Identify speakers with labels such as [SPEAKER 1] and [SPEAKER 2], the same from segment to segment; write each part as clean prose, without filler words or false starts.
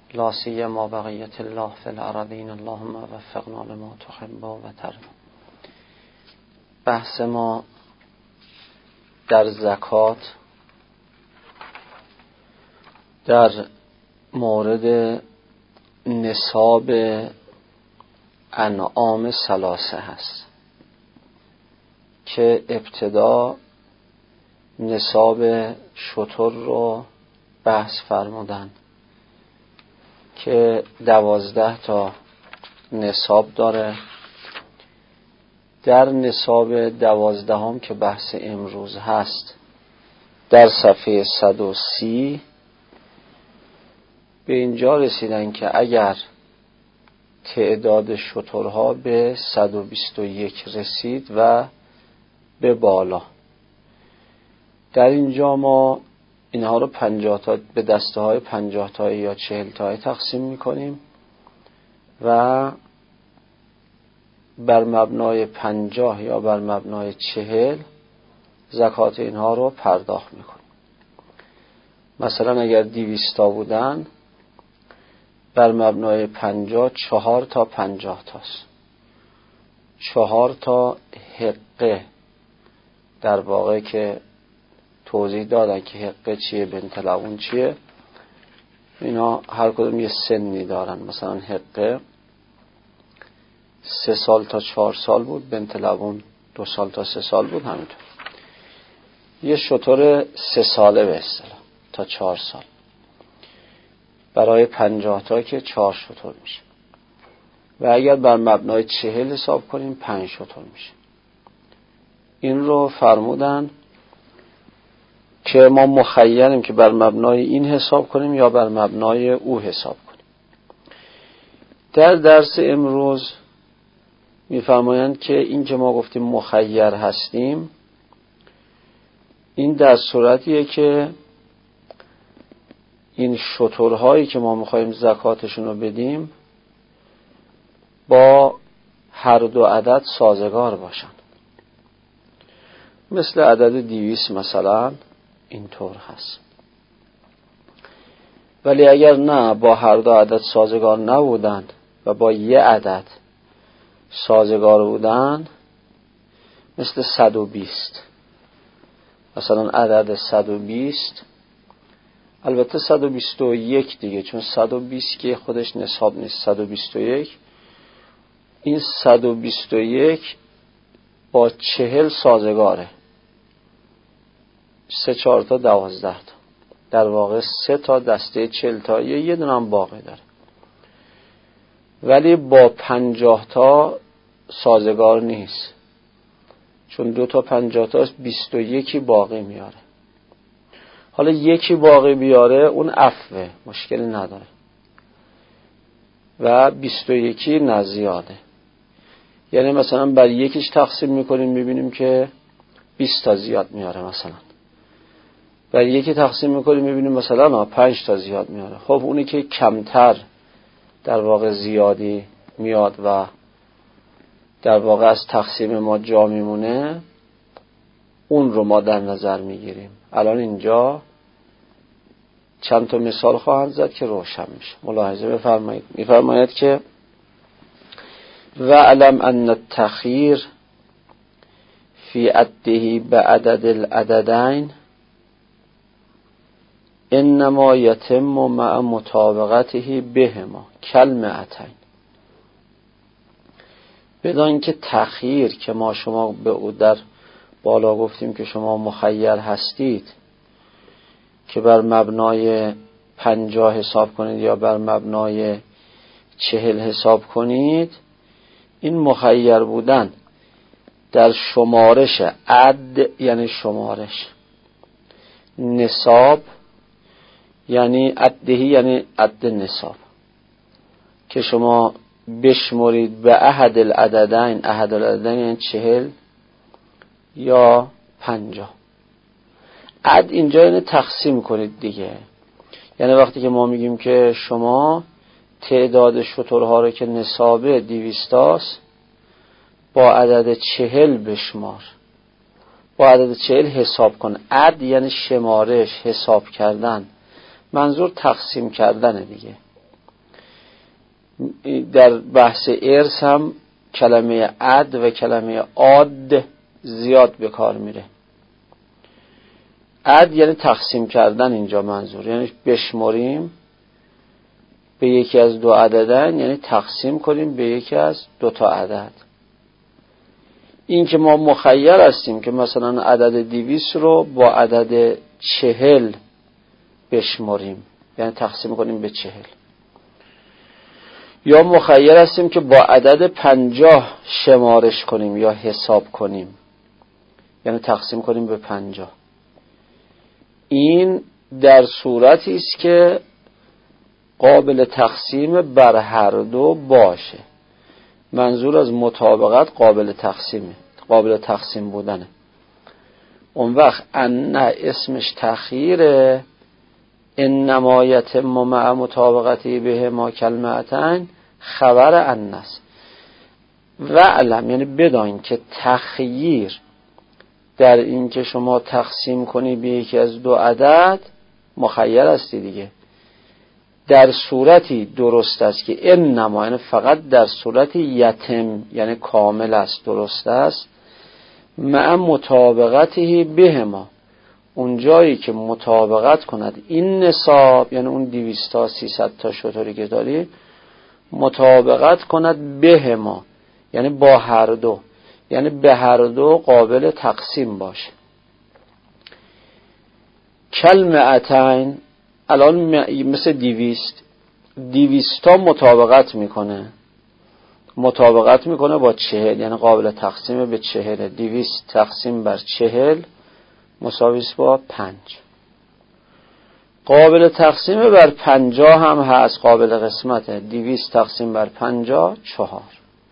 [SPEAKER 1] لا سیما بقیت الله فی الارضین اللهم وفقنا لما تحب و ترضی. بحث ما در زکات در مورد نصاب انعام ثلاثه هست که ابتدا نصاب شتر رو بحث فرمودن که 12 تا نصاب داره. در نصاب 12 که بحث امروز هست در صفحه 130 به اینجا رسیدن که اگر تعداد شترها به 121 رسید و به بالا، در اینجا ما اینها رو 50 تا به دسته های 50 تا یا 40 تا تقسیم میکنیم و بر مبنای 50 یا بر مبنای 40 زکات اینها رو پرداخت میکنیم. مثلا اگر 200 تا بودن بر مبنای 50 4 تا 50 تاست. 4 تا حقه در واقع که توضیح دادن که حقه چیه، بنت لبون چیه، اینا هر کدوم یه سنی دارن. مثلا حقه 3 سال تا 4 سال بود، بنت لبون 2 سال تا 3 سال بود. همینطور یه شتر 3 ساله به اصطلاح تا 4 سال برای 50 تا که 4 شتر میشه و اگر بر مبنای 40 حساب کنیم 5 شتر میشه. این رو فرمودن که ما مخیریم که بر مبنای این حساب کنیم یا بر مبنای او حساب کنیم. در درس امروز میفرمایند که این که ما گفتیم مخیر هستیم، این در صورتیه که این شترهایی که ما میخواییم زکاتشون رو بدیم با هر دو عدد سازگار باشن. مثل عدد 200 مثلا اینطور هست. ولی اگر نه با هر دو عدد سازگار نبودند و با یه عدد سازگار بودن، مثل 120 مثلا عدد 120، البته 121 دیگه، چون 120 که خودش نصاب نیست، 121 این 121 با 40 سازگاره، 3 4 تا 12 تا، در واقع 3 تا دسته 40 تا یه دونه هم باقی داره. ولی با 50 تا سازگار نیست، چون 2 تا 50 تا 21 باقی میاره. حالا یکی باقی بیاره اون عفوه، مشکلی نداره، و 21 نزیاده. یعنی مثلا بر یکیش تقسیم میکنیم میبینیم که 20 تا زیاد میاره، مثلا بر یکی تقسیم میکنیم میبینیم مثلا 5 تا زیاد میاره. خب اونی که کمتر در واقع زیادی میاد و در واقع از تقسیم ما جا میمونه، اون رو ما در نظر میگیریم. الان اینجا چند تا مثال خواهند زد که روشن میشه. ملاحظه بفرمایید. میفرماید که و علم ان التخیر فی عده بعدد العددین انما یتم مع مطابقته بهما کلمتین. بدان که تخییر که ما شما به او در بالا گفتیم که شما مخیر هستید که بر مبنای 50 حساب کنید یا بر مبنای 40 حساب کنید، این مخیر بودن در شمارش عد یعنی شمارش، نصاب یعنی عدهی یعنی عد نصاب، که شما بشمرید به احد العددین. احد العددین یعنی 40 یا 50. عد اینجا یعنی تقسیم کنید دیگه. یعنی وقتی که ما میگیم که شما تعداد شترها رو که نصابه 200 است با عدد 40 بشمار، با عدد 40 حساب کن. عد یعنی شمارش، حساب کردن، منظور تقسیم کردن دیگه. در بحث ارث هم کلمه عد و کلمه عاد زیاد به کار میره. عد یعنی تقسیم کردن، اینجا منظور یعنی بشمریم به یکی از دو عددن، یعنی تقسیم کنیم به یکی از دو تا عدد. این که ما مخیر هستیم که مثلا عدد 200 رو با عدد 40 بشمریم، یعنی تقسیم کنیم به 40، یا مخیر هستیم که با عدد 50 شمارش کنیم یا حساب کنیم، یعنی تقسیم کنیم به 50. این در صورتی است که قابل تقسیم بر هر دو باشه. منظور از مطابقت قابل تقسیمه، قابل تقسیم بودنه. اون وقت ان اسمش تخییره، انما یتم مع مطابقتی به ما کلمتن خبر ان است. و علم یعنی بدان که تخییر در این که شما تقسیم کنی به یکی از دو عدد مخیر هستی دیگه. در صورتی درست است که انما یعنی فقط در صورتی یتم یعنی کامل است، درست است، مع مطابقته به ما، اون جایی که مطابقت کند این نصاب، یعنی اون 200 تا 300 تا شتری که داری مطابقت کند به ما، یعنی با هر دو، یعنی به هر دو قابل تقسیم باشه. کلمتین الان مثل 200 تا مطابقت میکنه با 40، یعنی قابل تقسیم به 40. 200 تقسیم بر 40 مساوی است با 5. قابل تقسیم بر 50 هم هست، قابل قسمته. 200 تقسیم بر 50 4.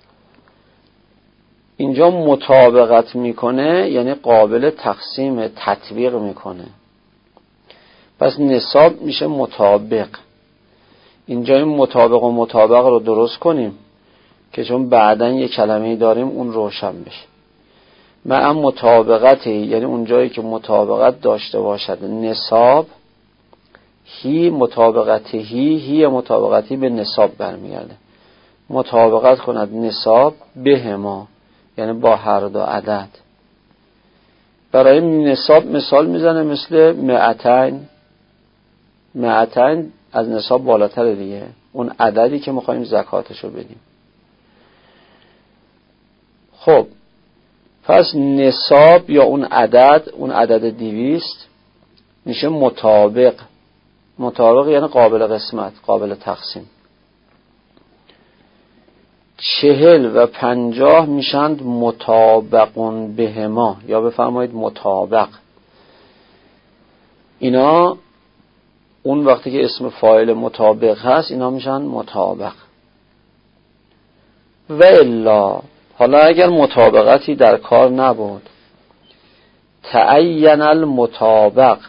[SPEAKER 1] اینجا مطابقت میکنه یعنی قابل تقسیم، تطبیق میکنه. پس نصاب میشه مطابق. اینجا این مطابق و مطابق رو درست کنیم که چون بعدن یه کلمه‌ای داریم اون روشن بشه. مع مطابقتی یعنی اون جایی که مطابقت داشته باشد نصاب، هی مطابقتی به نصاب برمیگرده. مطابقت کند نصاب به ما، یعنی با هر دو عدد. برای نصاب مثال میزنه مثل 200 از نصاب بالاتر دیگه، اون عددی که میخوایم زکاتشو بدیم. خب پس نصاب یا اون عدد 200 میشه مطابق یعنی قابل قسمت، قابل تقسیم. 40 و 50 میشند مطابقون به ما، یا بفرمایید مطابق. اینا اون وقتی که اسم فاعل مطابق هست اینا میشن مطابق. و الا حالا اگر مطابقتی در کار نبود، تعین المطابق،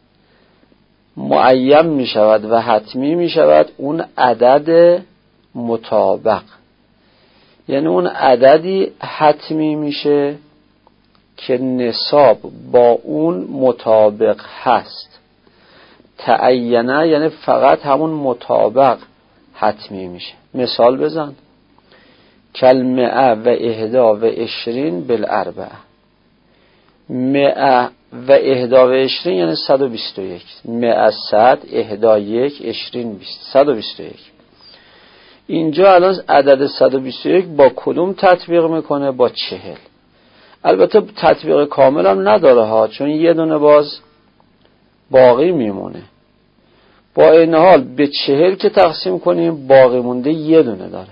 [SPEAKER 1] معین می شود و حتمی می شود اون عدد مطابق، یعنی اون عددی حتمی میشه که نصاب با اون مطابق هست. تعینه یعنی فقط همون مطابق حتمی میشه. مثال بزن. کلمه و 21 بالاربعه. 121 یعنی 121. 100 21 20 121. اینجا الان عدد 121 با کدوم تطبیق میکنه؟ با 40. البته تطبیق کامل هم نداره ها، چون یه دونه باز باقی میمونه. با این حال به 40 که تقسیم کنیم باقی مونده یه دونه داره.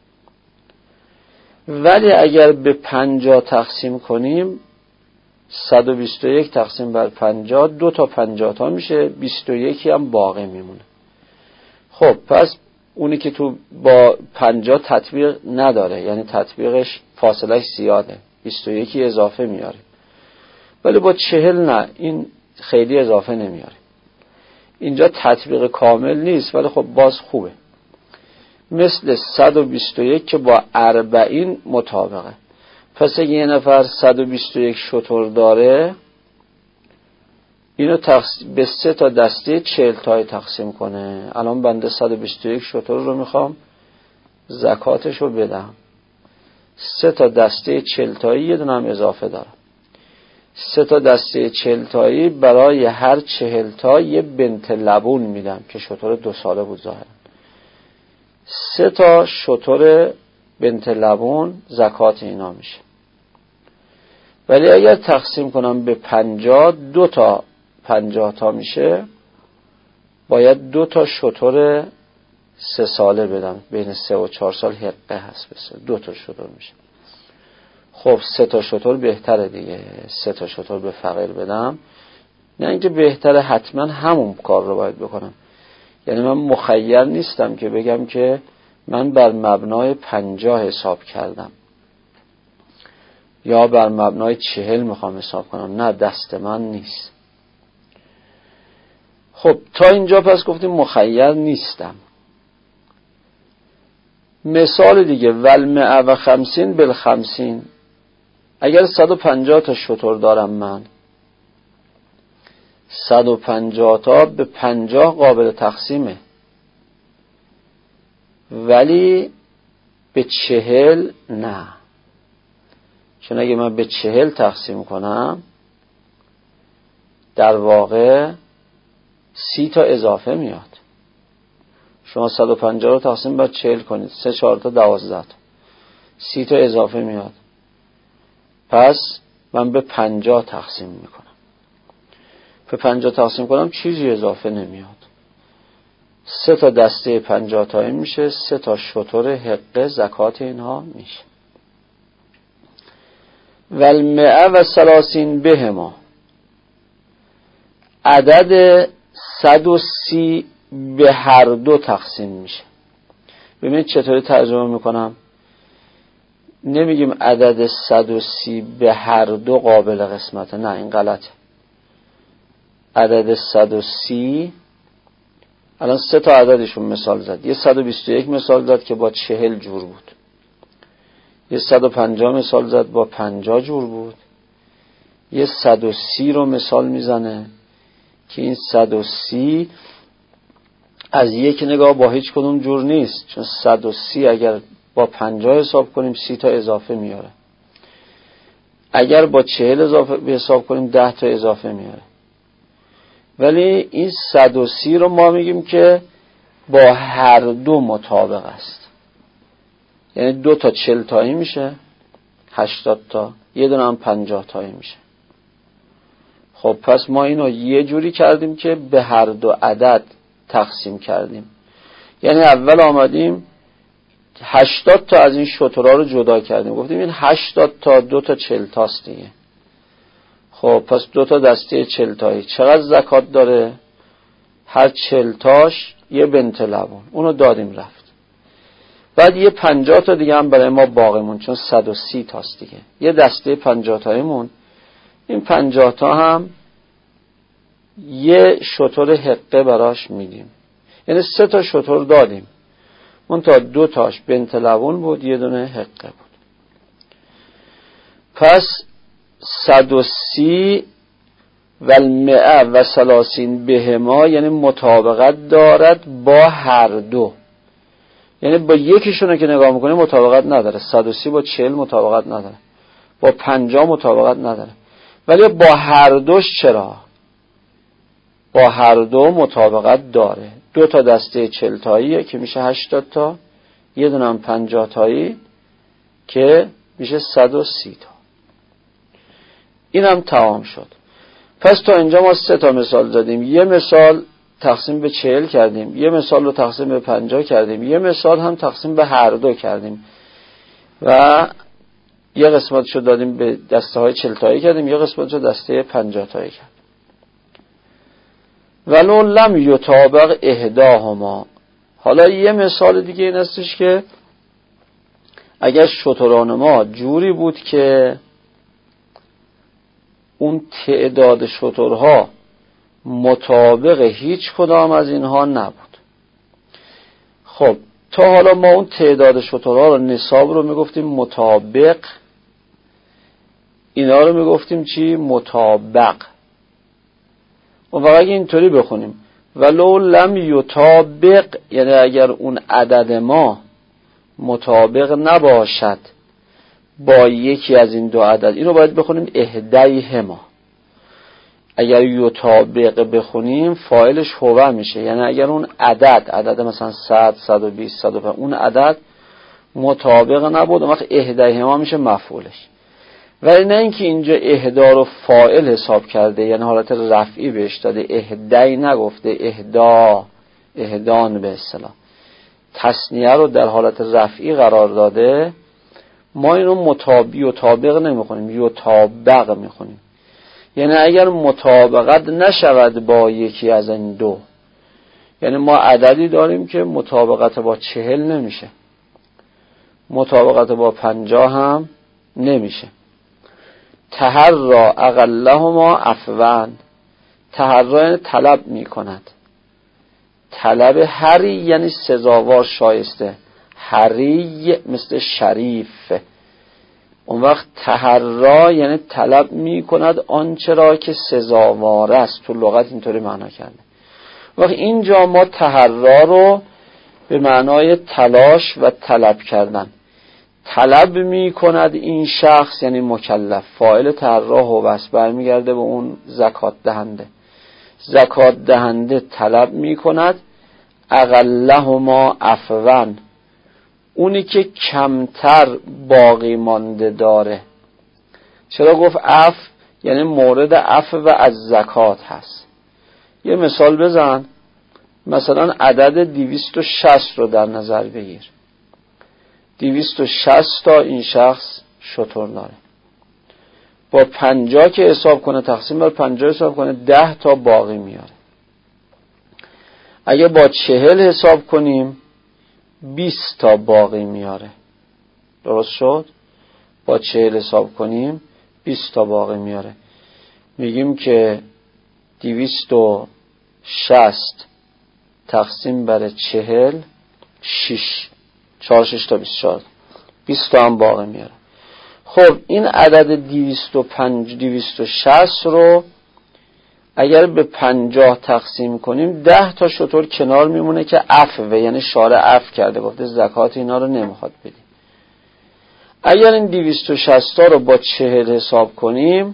[SPEAKER 1] ولی اگر به 50 تقسیم کنیم 121 تقسیم بر 50 2 تا 50 تا میشه، 21 هم باقی میمونه. خب پس اونی که تو با 50 تطبیق نداره، یعنی تطبیقش فاصلهش زیاده، 21 اضافه میاریم. ولی با 40 نه، این خیلی اضافه نمیاریم. اینجا تطبیق کامل نیست ولی خب باز خوبه. مثل 121 که با 40 مطابقه. پس اگه یه نفر 121 شتر داره، اینو به 3 تا دسته 40 تایی تقسیم کنه. الان بنده 121 شتر رو میخوام زکاتشو بدم. 3 تا دسته 40 تایی یه دونه هم اضافه دارم. 3 تا دسته 40 تایی برای هر 40 تا یه بنت لبون میدم که شتر 2 ساله بود ظاهرا. 3 تا شتر بنت لبون زکات اینا میشه. ولی اگر تقسیم کنم به 50، 2 تا 50 تا میشه، باید 2 تا شتر 3 ساله بدم. بین 3 و 4 سال حقه هست، بسه 2 تا شتر میشه. خب 3 تا شتر بهتره دیگه. 3 تا شتر به فقیر بدم، نه اینکه بهتره حتما همون کار رو باید بکنم. یعنی من مخیر نیستم که بگم که من بر مبنای 50 حساب کردم یا بر مبنای 40 میخوام حساب کنم. نه، دست من نیست. خب تا اینجا پس گفتیم مخیر نیستم. مثال دیگه، والمئة و 50 بالخمسین. اگر 150 تا شتر دارم من، 150 تا به 50 قابل تقسیمه، ولی به 40 نه. چون اگه من به 40 تقسیم کنم، در واقع 30 تا اضافه میاد. شما 150 رو تقسیم بر 40 کنید، 3 4 تا 12 تا، 30 تا اضافه میاد. پس من به 50 تقسیم میکنم. به 50 تقسیم کنم چیزی اضافه نمیاد. 3 تا دسته 50 تایی میشه، 3 تا شتر حقه زکات اینها میشه. والمئة و 30 بهما. عدد 130 به هر دو تقسیم میشه. ببینید چطوری ترجمه میکنم. نمیگیم عدد 130 به هر دو قابل قسمته، نه این غلطه. عدد 130 الان 3 تا عددشون مثال زد. یه 121 مثال زد که با 40 جور بود. یه 150 مثال زد با 50 جور بود. یه 130 رو مثال میزنه که این 130 از یک نگاه با هیچ کدوم جور نیست، چون 130 اگر با 50 حساب کنیم 30 تا اضافه میاره. اگر با 40 اضافه حساب کنیم 10 تا اضافه میاره. ولی این 130 رو ما میگیم که با هر دو مطابق است. یعنی 2 تا 40 تایی میشه 80 تا، یه دونه هم 50 تایی میشه. خب پس ما اینو یه جوری کردیم که به هر دو عدد تقسیم کردیم. یعنی اول آمدیم 80 تا از این شترها رو جدا کردیم، گفتیم این 80 تا 2 تا 40 تاست دیگه. خب پس 2 تا دسته 40 تایی چقدر زکات داره؟ هر 40 تاش یه بنت لبون، اونو دادیم رفت. بعد یه 50 تا دیگه هم برای ما باقیمون، چون 130 تاست دیگه، یه دسته 50 تاییمون. این 50 تا هم یه شتر حقه براش میدیم. یعنی 3 تا شتر دادیم، اون تا 2 تاش بنت لبون بود، یه دونه حقه بود. پس 130 والمئة و 30 بهما، یعنی مطابقت دارد با هر دو. یعنی با یکیشونه که نگاه میکنه مطابقت نداره. 130 با 40 مطابقت نداره، با 50 مطابقت نداره، ولی با هر دوش چرا؟ با هر دو مطابقت داره. 2 تا دسته 40 تاییه که میشه 80 تا، یه دونه هم 50 تایی که میشه 130 تا. این هم تمام شد. پس تا اینجا ما 3 تا مثال زدیم. یه مثال تقسیم به 40 کردیم، یه مثال رو تقسیم به 50 کردیم، یه مثال هم تقسیم به هر دو کردیم و یه قسمتشو دادیم به دسته های 40 تایی کردیم، یه قسمتشو دسته 50 تایی کردیم. ولو لم یطابق احداهما. حالا یه مثال دیگه این هستش که اگر شتران ما جوری بود که اون تعداد شترها مطابق هیچ کدام از اینها نبود. خب تا حالا ما اون تعداد شترها رو، نصاب رو میگفتیم مطابق، اینا رو میگفتیم چی؟ مطابق. و فقط اینطوری بخونیم ولو لم یطابق، یعنی اگر اون عدد ما مطابق نباشد با یکی از این دو عدد، این رو باید بخونیم احدیهما. اگر یطابق بخونیم فاعلش هو میشه، یعنی اگر اون عدد مثلا 100 120 105 اون عدد مطابق نبود، اون وقت احدیهما میشه مفعولش. ولی نه اینکه اینجا اهدا رو فاعل حساب کرده، یعنی حالت رفعی بهش داده، اهدی نگفته، اهدان به اصطلاح تثنیه رو در حالت رفعی قرار داده. ما اینو مطابق نمیخونیم، یطابق میخونیم. یعنی اگر مطابقت نشود با یکی از این دو، یعنی ما عددی داریم که مطابقت با 40 نمیشه، مطابقت با 50 هم نمیشه. تحرا اقلهما عفوا، تحرا یعنی طلب میکند، طلب هری یعنی سزاوار شایسته، هری مثل شریف. اون وقت تحرا یعنی طلب میکند آنچه را که سزاوار است، تو لغت اینطوری معنا کرده. وقت اینجا ما تحرا رو به معنای تلاش و طلب کردن، طلب میکند این شخص یعنی مکلف، فاعل تحرا هو است، برمیگرده به اون زکات دهنده. زکات دهنده طلب میکند اقلهما عفوا، اونی که کمتر باقی مانده داره. چرا گفت عفو؟ یعنی مورد عفو و از زکات هست. یه مثال بزن، مثلا عدد 260 رو در نظر بگیر. 260 تا این شخص شتر داره، با 50 که حساب کنه، تقسیم بر 50 حساب کنه، 10 تا باقی میاره. اگه با 40 حساب کنیم 20 تا باقی میاره. درست شد؟ با 40 حساب کنیم 20 تا باقی میاره. میگیم که 260 تقسیم بر 40 6 4 6 تا 24، 20 تا هم باقی میاره. خب این عدد 260 رو اگر به 50 تقسیم کنیم 10 تا شتر کنار میمونه که عفو، یعنی شارع عفو کرده، گفته زکات اینا رو نمیخواد بدی. اگر این 260 تا رو با 40 حساب کنیم،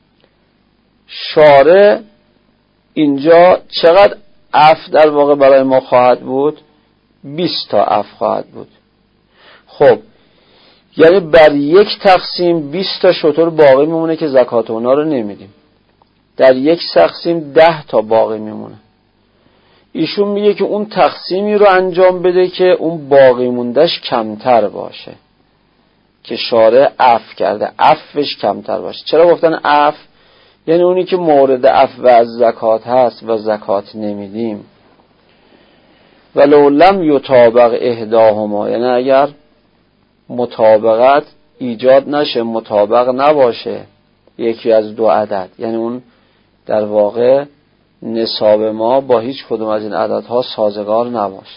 [SPEAKER 1] شارع اینجا چقدر عفو در واقع برای ما خواهد بود؟ 20 تا عفو خواهد بود. خب یعنی بر یک تقسیم 20 تا شتر باقی میمونه که زکات اونا رو نمیدیم. در یک تقسیم 10 تا باقی میمونه. ایشون میگه که اون تقسیمی رو انجام بده که اون باقی موندهش کمتر باشه، که شارع عفو کرده، عفوش کمتر باشه. چرا گفتن عفو؟ یعنی اونی که مورد عفو از زکات هست و زکات نمیدیم. ولو لم یطابق احداهما، یعنی اگر مطابقت ایجاد نشه، مطابق نباشه یکی از دو عدد، یعنی اون در واقع نصاب ما با هیچ کدوم از این عددها سازگار نباشه.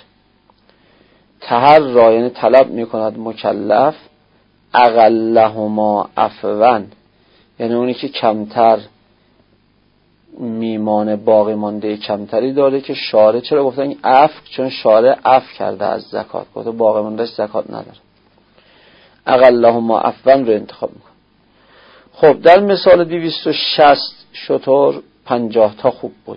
[SPEAKER 1] تحرا یعنی طلب میکند مکلف اقلهما عفوا، یعنی اونی که کمتر میمانه، باقی مانده کمتری داره که شارع. چرا گفتن این عفو؟ چون شارع عفو کرده از زکات، گفته باقی موندهش زکات نداره. اقلهما عفوا رو انتخاب میکن. خب در مثال 260 شتر 50 تا خوب بود.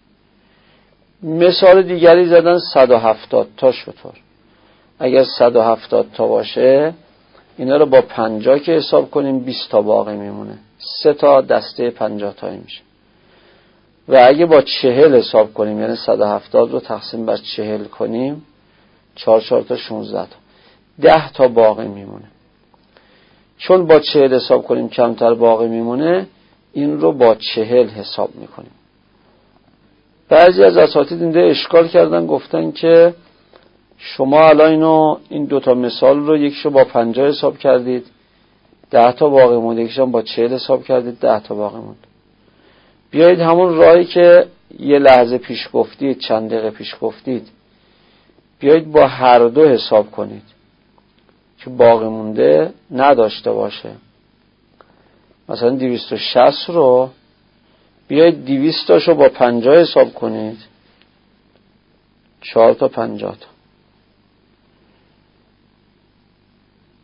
[SPEAKER 1] مثال دیگری زدن 170 تا شتر. اگر 170 تا باشه اینا رو با 50 که حساب کنیم 20 تا باقی میمونه، 3 تا دسته 50 تایی میشه. و اگه با 40 حساب کنیم، یعنی 170 رو تقسیم بر 40 کنیم، 4 تا 16 تا، 10 تا باقی میمونه. چون با 40 حساب کنیم کمتر باقی میمونه، این رو با 40 حساب میکنیم. بعضی از اساتید اینده اشکال کردن، گفتن که شما الان این دوتا مثال رو، یکیشو با 50 حساب کردید 10 تا باقی موند، یکیشو با 40 حساب کردید 10 تا باقی موند. بیایید همون راهی که یه لحظه پیش گفتید، چند دقیقه پیش گفتید، بیایید با هر دو حساب کنید که باقی مونده نداشته باشه. مثلا 260 رو بیایید 200 تاشو با 50 حساب کنید، 4 تا 50 تا.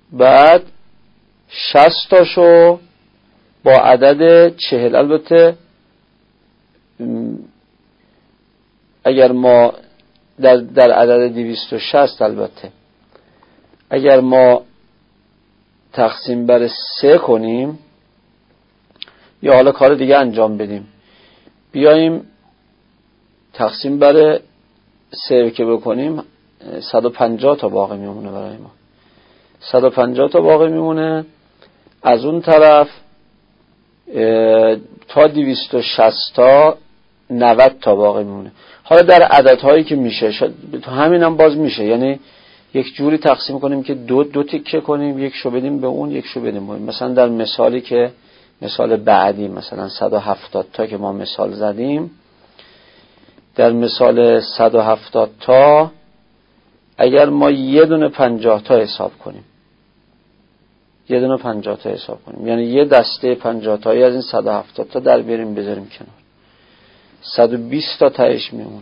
[SPEAKER 1] بعد 60 تاشو با عدد 40، البته اگر ما در عدد 260 البته اگر ما تقسیم بر 3 کنیم یا حالا کار دیگه انجام بدیم، بیاییم تقسیم بر 3 که بکنیم 150 تا باقی میمونه برای ما. 150 تا باقی میمونه. از اون طرف تا 260 تا 90 تا باقی میمونه. حالا در عددهایی که میشه تو همین هم باز میشه، یعنی یک جوری تقسیم کنیم که دو تیکه کنیم، یک شو بدیم به اون، یک شو بدیم به اون. مثلا در مثالی که مثال بعدی، مثلا 170 تا که ما مثال زدیم، در مثال 170 تا اگر ما یه دونه 50 تا حساب کنیم، یه دونه 50 تا حساب کنیم، یعنی یه دسته 50 تایی از این 170 تا در بیاریم بذاریم کنار، 120 تا تهش میمونه.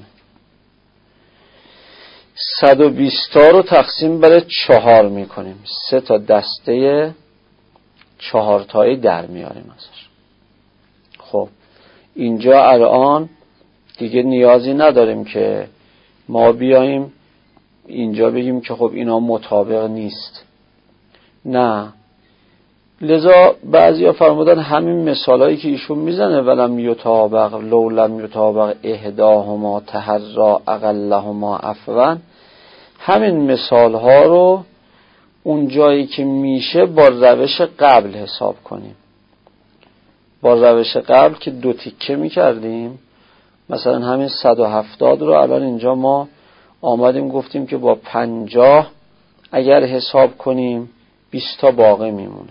[SPEAKER 1] 120 تا رو تقسیم بر 4 میکنیم، 3 تا دسته 4 تایی در میاریم ازش. خب اینجا الان دیگه نیازی نداریم که ما بیاییم اینجا بگیم که خب اینا مطابق نیست، نه. لذا بعضیا فرمودن همین مثالایی که ایشون میزنه ولم یطابق لو لم یطابق احداهما تحرا اقلهما عفوا، همین مثال ها رو اون جایی که میشه با روش قبل حساب کنیم. با روش قبل که 2 تیکه میکردیم، مثلا همین 170 رو الان اینجا ما آمدیم گفتیم که با 50 اگر حساب کنیم 20 تا باقی میمونه،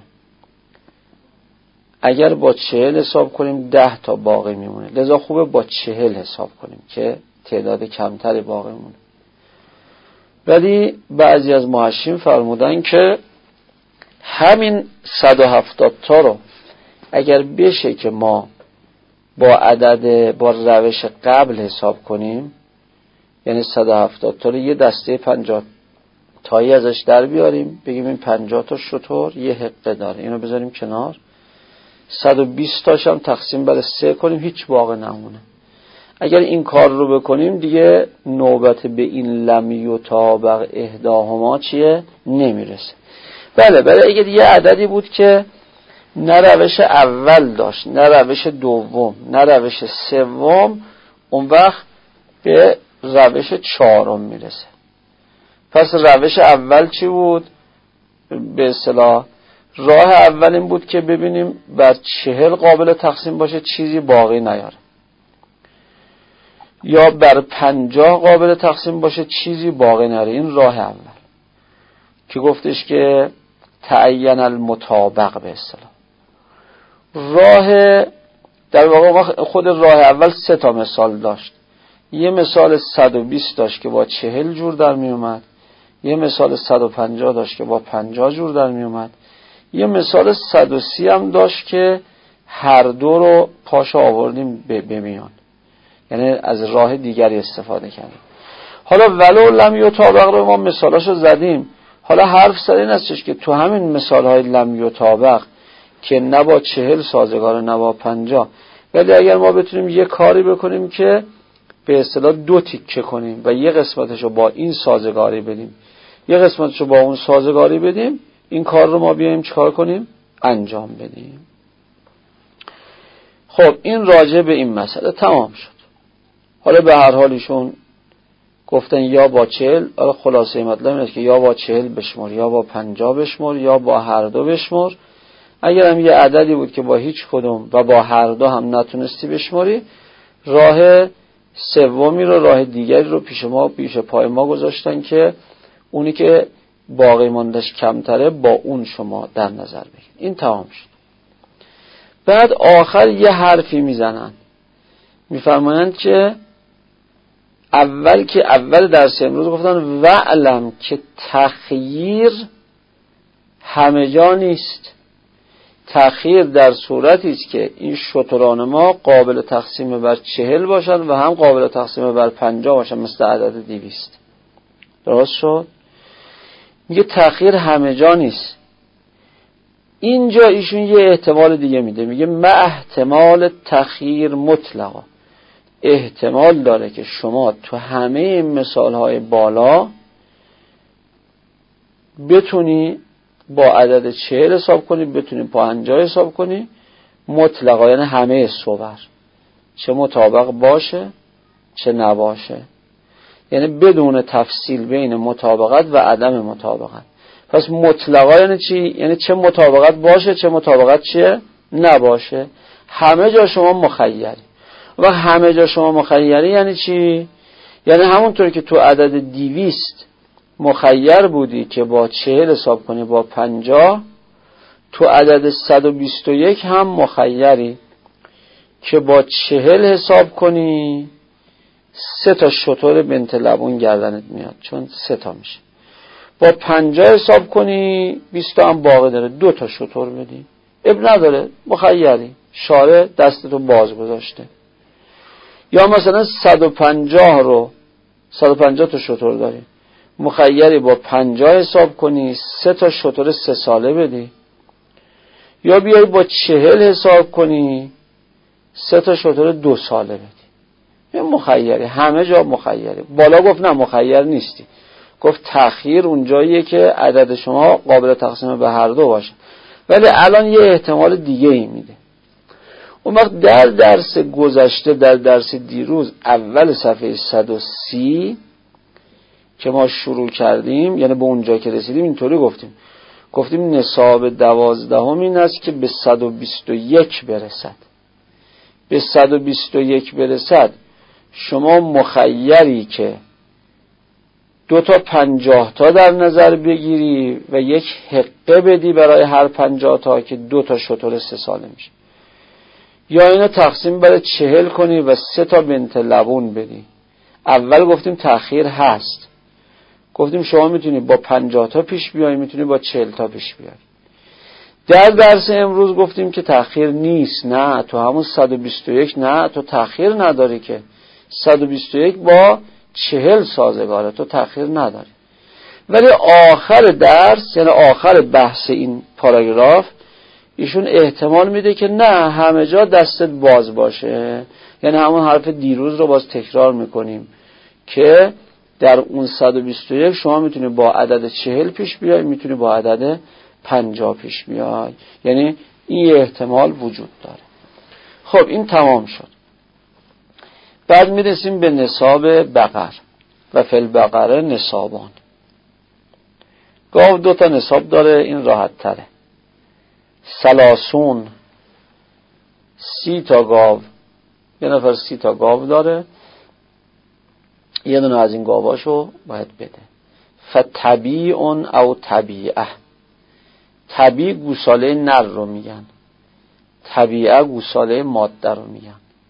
[SPEAKER 1] اگر با 40 حساب کنیم 10 تا باقی میمونه. لذا خوبه با 40 حساب کنیم که تعداد کمتری باقی مونه. ولی بعضی از محشین فرمودن که همین 170 تا رو اگر بشه که ما با روش قبل حساب کنیم، یعنی 170 تا رو یه دسته 50 تایی ازش در بیاریم، بگیم این 50 تا شتر یه حقه داره، اینو بذاریم کنار، 120 تاش هم تقسیم بر 3 کنیم، هیچ باقی نمونه. اگر این کار رو بکنیم دیگه نوبت به این لم یطابق احداهما چیه؟ نمیرسه. بله اگر یه عددی بود که نه روش اول داشت، نه روش دوم، نه روش سوم، اون وقت به روش 4 میرسه. پس روش اول چی بود؟ به اصطلاح راه اول این بود که ببینیم بر 40 قابل تقسیم باشه چیزی باقی نیاره، یا بر 50 قابل تقسیم باشه چیزی باقی نیاره. این راه اول که گفتش که تعین المطابق به اصطلاح. راه در واقع خود راه اول 3 تا مثال داشت. یه مثال 120 داشت که با 40 جور در می اومد، یه مثال 150 داشت که با 50 جور در می اومد، یه مثال 130 هم داشت که هر دو رو پاشو آوردیم به میان، یعنی از راه دیگری استفاده کردیم. حالا ولو لم یطابق رو ما مثالاشو زدیم، حالا حرف سر این هستش که تو همین مثالهای لم یطابق که نه با 40 سازگاره نه با 50، ولی اگر ما بتونیم یه کاری بکنیم که به اصطلاح 2 تیکه کنیم و یه قسمتشو با این سازگاری بدیم، یه قسمتشو با اون سازگاری بدیم، این کار رو ما بیایم چیکار کنیم؟ انجام بدیم. خب این راجع به این مسئله تمام شد. حالا به هر حال ایشون گفتن یا با 40، حالا خلاصه مطلب اینه که یا با 40 بشمر، یا با 50 بشمر، یا با هر دو بشمر. اگر هم یه عددی بود که با هیچ کدوم و با هر دو هم نتونستی بشماری، راه سومی رو، راه دیگری رو پیش پای ما گذاشتن که اونی که باقی ماندش کمتره با اون شما در نظر بگیر. این تمام شد. بعد آخر یه حرفی میزنن، میفرمایند که اول درس امروز گفتن وعلم که تخییر همه جا نیست. تخییر در صورتی است که این شتران ما قابل تقسیم بر 40 باشن و هم قابل تقسیم بر 50 باشن، مثل عدد 200. درست شد؟ میگه تخییر همه جا نیست. اینجا ایشون یه احتمال دیگه میده، میگه ما احتمال تخییر مطلقا، احتمال داره که شما تو همه این مثالهای بالا بتونی با عدد 40 حساب کنی، بتونی 50 حساب کنی مطلقا، یعنی همه صور، چه مطابق باشه چه نباشه، یعنی بدون تفصیل بین مطابقت و عدم مطابقت. پس مطلقا یعنی چی؟ یعنی چه مطابقت باشه چه مطابقت چیه نباشه، همه جا شما مخیری. و همه جا شما مخیری یعنی چی؟ یعنی همونطور که تو عدد 200 مخیر بودی که با 40 حساب کنی با 50، تو عدد 121 هم مخیری که با 40 حساب کنی 3 تا شتر بنت لبون گردنت میاد، چون 3 تا میشه. با 50 حساب کنی 20 تا هم باقی داره، 2 تا شتر بدی، اب نداره، مخیری، شارع دستتو باز گذاشته. یا مثلا 150 تا شتر داری، مخیری با 50 حساب کنی 3 تا شتر 3 ساله بدی، یا بیای با 40 حساب کنی 3 تا شتر 2 ساله بدی. این مخیری، همه جا مخیری. بالا گفت نه مخیر نیستی، گفت تأخیر اونجاییه که عدد شما قابل تقسیم به هر دو باشه. ولی الان یه احتمال دیگه ای میده. اون وقت در درس گذشته، در درس دیروز، اول صفحه 130 که ما شروع کردیم، یعنی به اونجا که رسیدیم اینطوری گفتیم نصاب 12 این است که به 121 برسد. به 121 برسد شما مخیری که 2 تا 50 تا در نظر بگیری و 1 حقه بدی برای هر 50 تا که 2 تا شتر 3 ساله میشه، یا اینو تقسیم بر 40 کنی و 3 تا بنت لبون بدی. اول گفتیم تأخیر هست، گفتیم شما میتونی با 50 تا پیش بیای، میتونی با 40 تا پیش بیای. در درس امروز گفتیم که تأخیر نیست، نه تو همون 121 نه تو تأخیر نداری، که 121 با 40 سازگاره، تو تأخیر نداری. ولی آخر درس، یعنی آخر بحث این پاراگراف، ایشون احتمال میده که نه همه جا دستت باز باشه. یعنی همون حرف دیروز رو باز تکرار میکنیم که در اون 121 شما میتونی با عدد 40 پیش بیای، میتونی با عدد 50 پیش بیای. یعنی این احتمال وجود داره. خب این تمام شد. بعد میرسیم به نصاب بقر و فی البقره نصابان. گاو 2 تا نصاب داره، این راحت تره. 30 تا گاو، یه نفر 30 تا گاو داره، یه دونه از این گاواشو باید بده. فتبیع او طبیعه، طبیع گوساله نر رو میگن، طبیعه گوساله ماده رو میگن.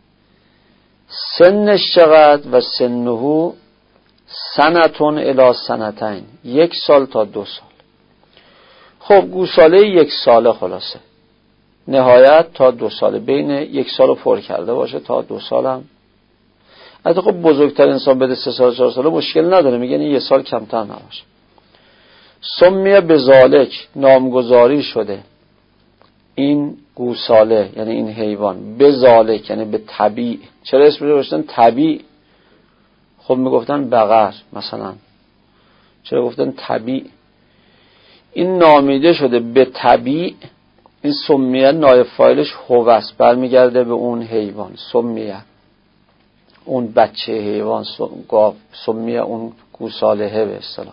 [SPEAKER 1] سنش چقدر؟ و سنهو سنتون الی سنتین، 1 سال تا 2 سال. خب گوساله 1 ساله خلاصه، نهایت تا 2 ساله، بین 1 سال رو پر کرده باشه تا 2 سال هم. حتی خب بزرگتر انسان بده 3 سال 4 ساله مشکل نداره، میگن 1 سال کمتر نباشه. سمیه بذالک، نامگذاری شده این گوساله یعنی این حیوان، بذالک یعنی به طبیع. چرا اسم رو گذاشتن طبیع؟ خب میگفتن بقر مثلا، چرا گفتن طبیع؟ این نامیده شده به طبیع. این سمیه نایب فاعلش هو است، برمیگرده به اون حیوان. سمیه اون بچه حیوان، گاو، سمیه اون گوساله به اصطلاح.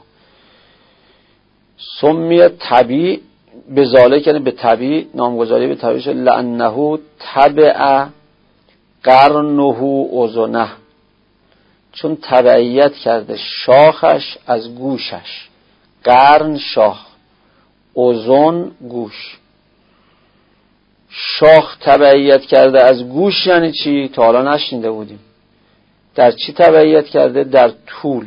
[SPEAKER 1] سمیه طبیع بذالک یعنی به طبیع، نامگذاری به طبیعش. لانه تبع قرنه اذنه، چون تبعیت کرده شاخش از گوشش. قرن شاخ، اذن گوش. شاخ تبعیت کرده از گوش یعنی چی؟ تا حالا نشنیده بودیم. در چی تبعیت کرده؟ در طول.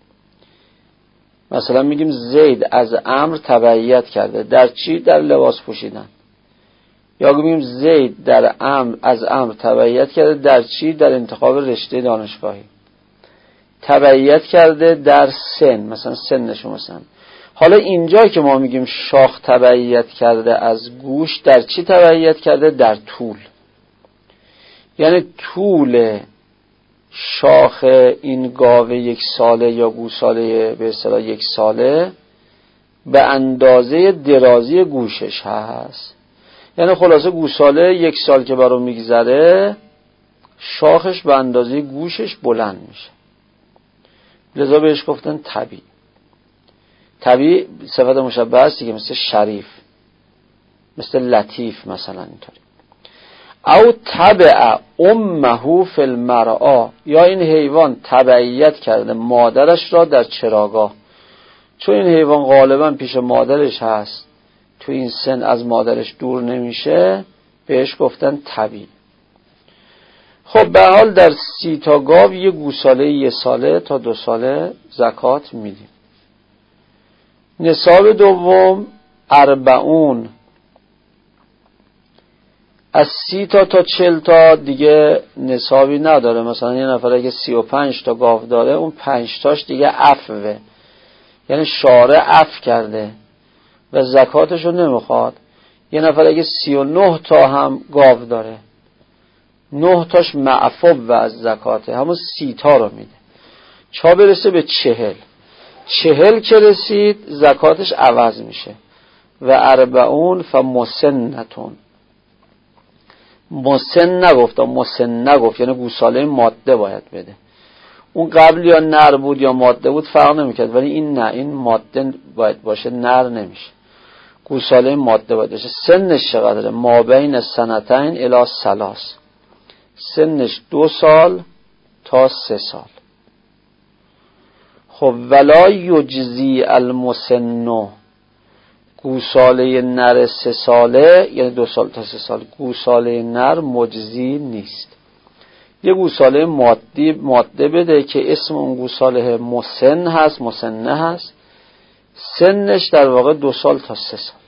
[SPEAKER 1] مثلا میگیم زید از عمرو تبعیت کرده در چی؟ در لباس پوشیدن. یا میگیم زید در از عمرو تبعیت کرده در چی؟ در انتخاب رشته دانشگاهی. تبعیت کرده در سن، مثلا سنش مثلا. حالا اینجا که ما میگیم شاخ تبعیت کرده از گوش، در چی تبعیت کرده؟ در طول. یعنی طول شاخ این گاو 1 ساله یا گوساله به اصطلاح 1 ساله به اندازه درازی گوشش هست. یعنی خلاصه گوساله 1 سال که برو میگذره شاخش به اندازه گوشش بلند میشه، لذا بهش گفتن طبیعی. طبیعی صفت مشبه هستی که مثل شریف، مثل لطیف مثلا اینطوری. او تبع امه فی المرعا، یا این حیوان تبعیت کرده مادرش را در چراگاه. چون این حیوان غالبا پیش مادرش هست، تو این سن از مادرش دور نمیشه، بهش گفتن طبیعی. خب به حال در 30 تا گاو یه گوساله 1 ساله تا 2 ساله زکات میدیم. نصاب دوم 40. از 30 تا 40 تا دیگه نصابی نداره. مثلا یه نفر اگه 35 تا گاو داره، اون 5 تاش دیگه عفوه، یعنی شارع عفو کرده و زکاتشو نمیخواد. یه نفر اگه 39 تا هم گاو داره، 9 تاش معفو از زکاته، همون 30 تا رو میده. چا برسه به 40 که رسید زکاتش عوض میشه. و 40 فمسنتون. مسن نگفت، مسن نگفت، یعنی گوساله ماده باید بده. اون قبل یا نر بود یا ماده بود فرق نمیکرد، ولی این نه، این ماده باید باشه، نر نمیشه، گوساله ماده باید باشه. سنش چقدره؟ ما بین سنتین الی 3، سنش 2 سال تا 3 سال. خب ولا یجزی المسن، گوساله نر 3 ساله یعنی 2 سال تا 3 سال، گوساله نر مجزی نیست. یه گوساله ماده بده که اسم اون گوساله مسن هست، مسنه هست، سنش در واقع 2 سال تا 3 سال.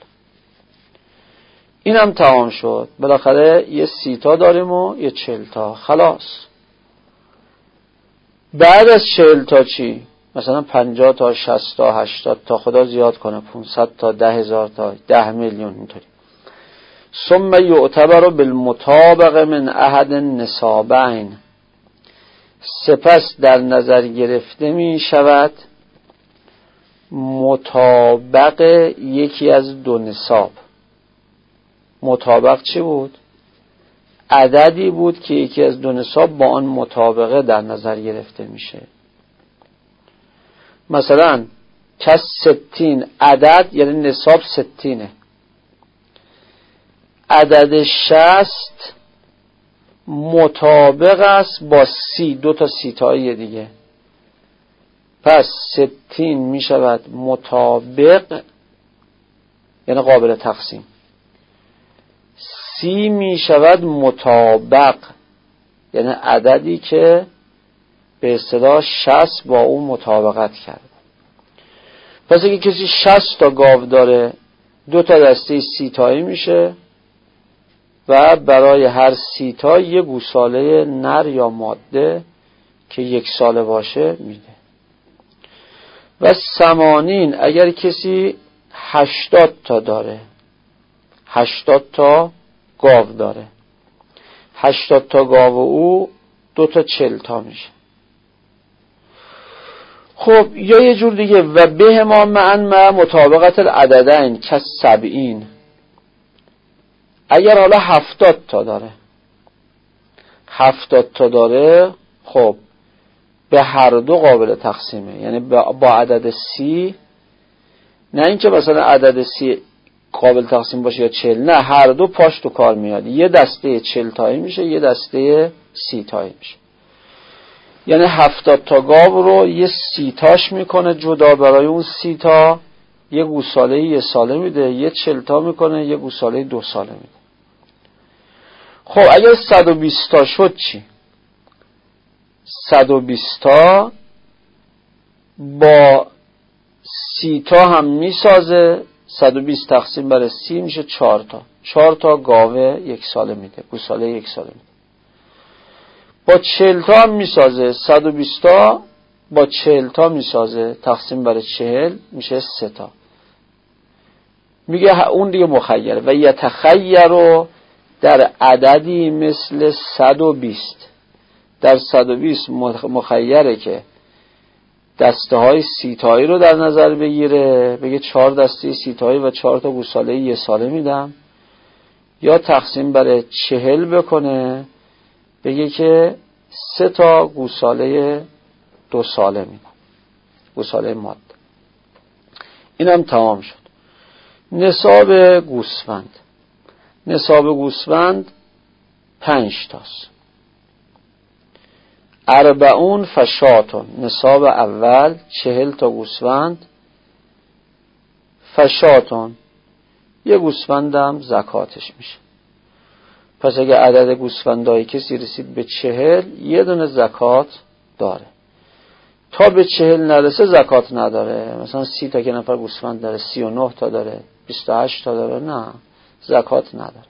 [SPEAKER 1] اینم تمام شد. بالاخره یه 30 تا داریم و یه 40 تا. خلاص. بعد از 40 تا چی؟ مثلا 50 تا 60 تا 80 تا، خدا زیاد کنه، 500 تا 10,000 تا 10 میلیون اینطوری. ثم یعتبر بالمطابق من احد النصابین، سپس در نظر گرفته می شود مطابق یکی از 2 نصاب. مطابق چی بود؟ عددی بود که یکی از 2 نصاب با آن مطابقه در نظر گرفته میشه. مثلا کس 60 عدد یعنی نصاب 60، عدد 60 مطابق است با 30، 2 تا 30 تایی دیگه، پس 60 می شود مطابق یعنی قابل تقسیم، 30 می شود مطابق یعنی عددی که به اصطلاح 60 با اون مطابقت کرد. پس اگه کسی 60 تا گاو داره 2 تا دسته 30 تایی میشه و برای هر 30 تا یه گوساله نر یا ماده که 1 ساله باشه میده. و 80 اگر کسی 80 تا داره، 80 تا گاو داره، 80 تا گاو او 2 تا 40 تا میشه. خب یا یه جور دیگه، و به ما معن مع مطابقت العددین که 70، اگر حالا 70 تا داره، 70 تا داره، خب به هر دو قابل تقسیمه، یعنی با عدد 30، نه اینکه مثلا عدد 30 قابل تقسیم باشه یا 40، نه، هر دو پاش تو کار میاد، یه دسته 40 تایی میشه، یه دسته 30 تایی میشه. یعنی 70 تا گاو رو یه 30 تاش میکنه جدا، برای اون 30 تا یه گوساله 1 ساله میده، یه 40 تا میکنه یه گوساله 2 ساله میده. خب اگر 120 تا شد چی؟ 120 تا با 30 تا هم میسازه، 120 تقسیم بر 30 میشه 4 تا. 4 تا گاوه 1 ساله میده، گوساله 1 ساله میده. با 40 تا هم میسازه، 120 تا با 40 تا میسازه، تقسیم بر 40 میشه 3 تا. میگه اون دیگه مخیره. و یتخیر در عددی مثل 120. در 120 مخیره که دسته های 30 تایی رو در نظر بگیره، بگه 4 دسته 30 تایی و 4 تا گوساله 1 ساله میدم، یا تقسیم بر 40 بکنه، بگه که 3 تا گوساله 2 ساله میدم، گوساله ماده. اینم تمام شد. نصاب گوسفند، نصاب گوسفند 5 تاست. 40 فشاتون، نصاب اول 40 تا گوسفند، فشاتون یه گوسفندم زکاتش میشه. پس اگه عدد گوسفندای کسی رسید به 40، یه دونه زکات داره. تا به 40 نرسه زکات نداره. مثلا 30 تا که نفر گوسفند داره، 39 تا داره، 28 تا داره، نه زکات نداره.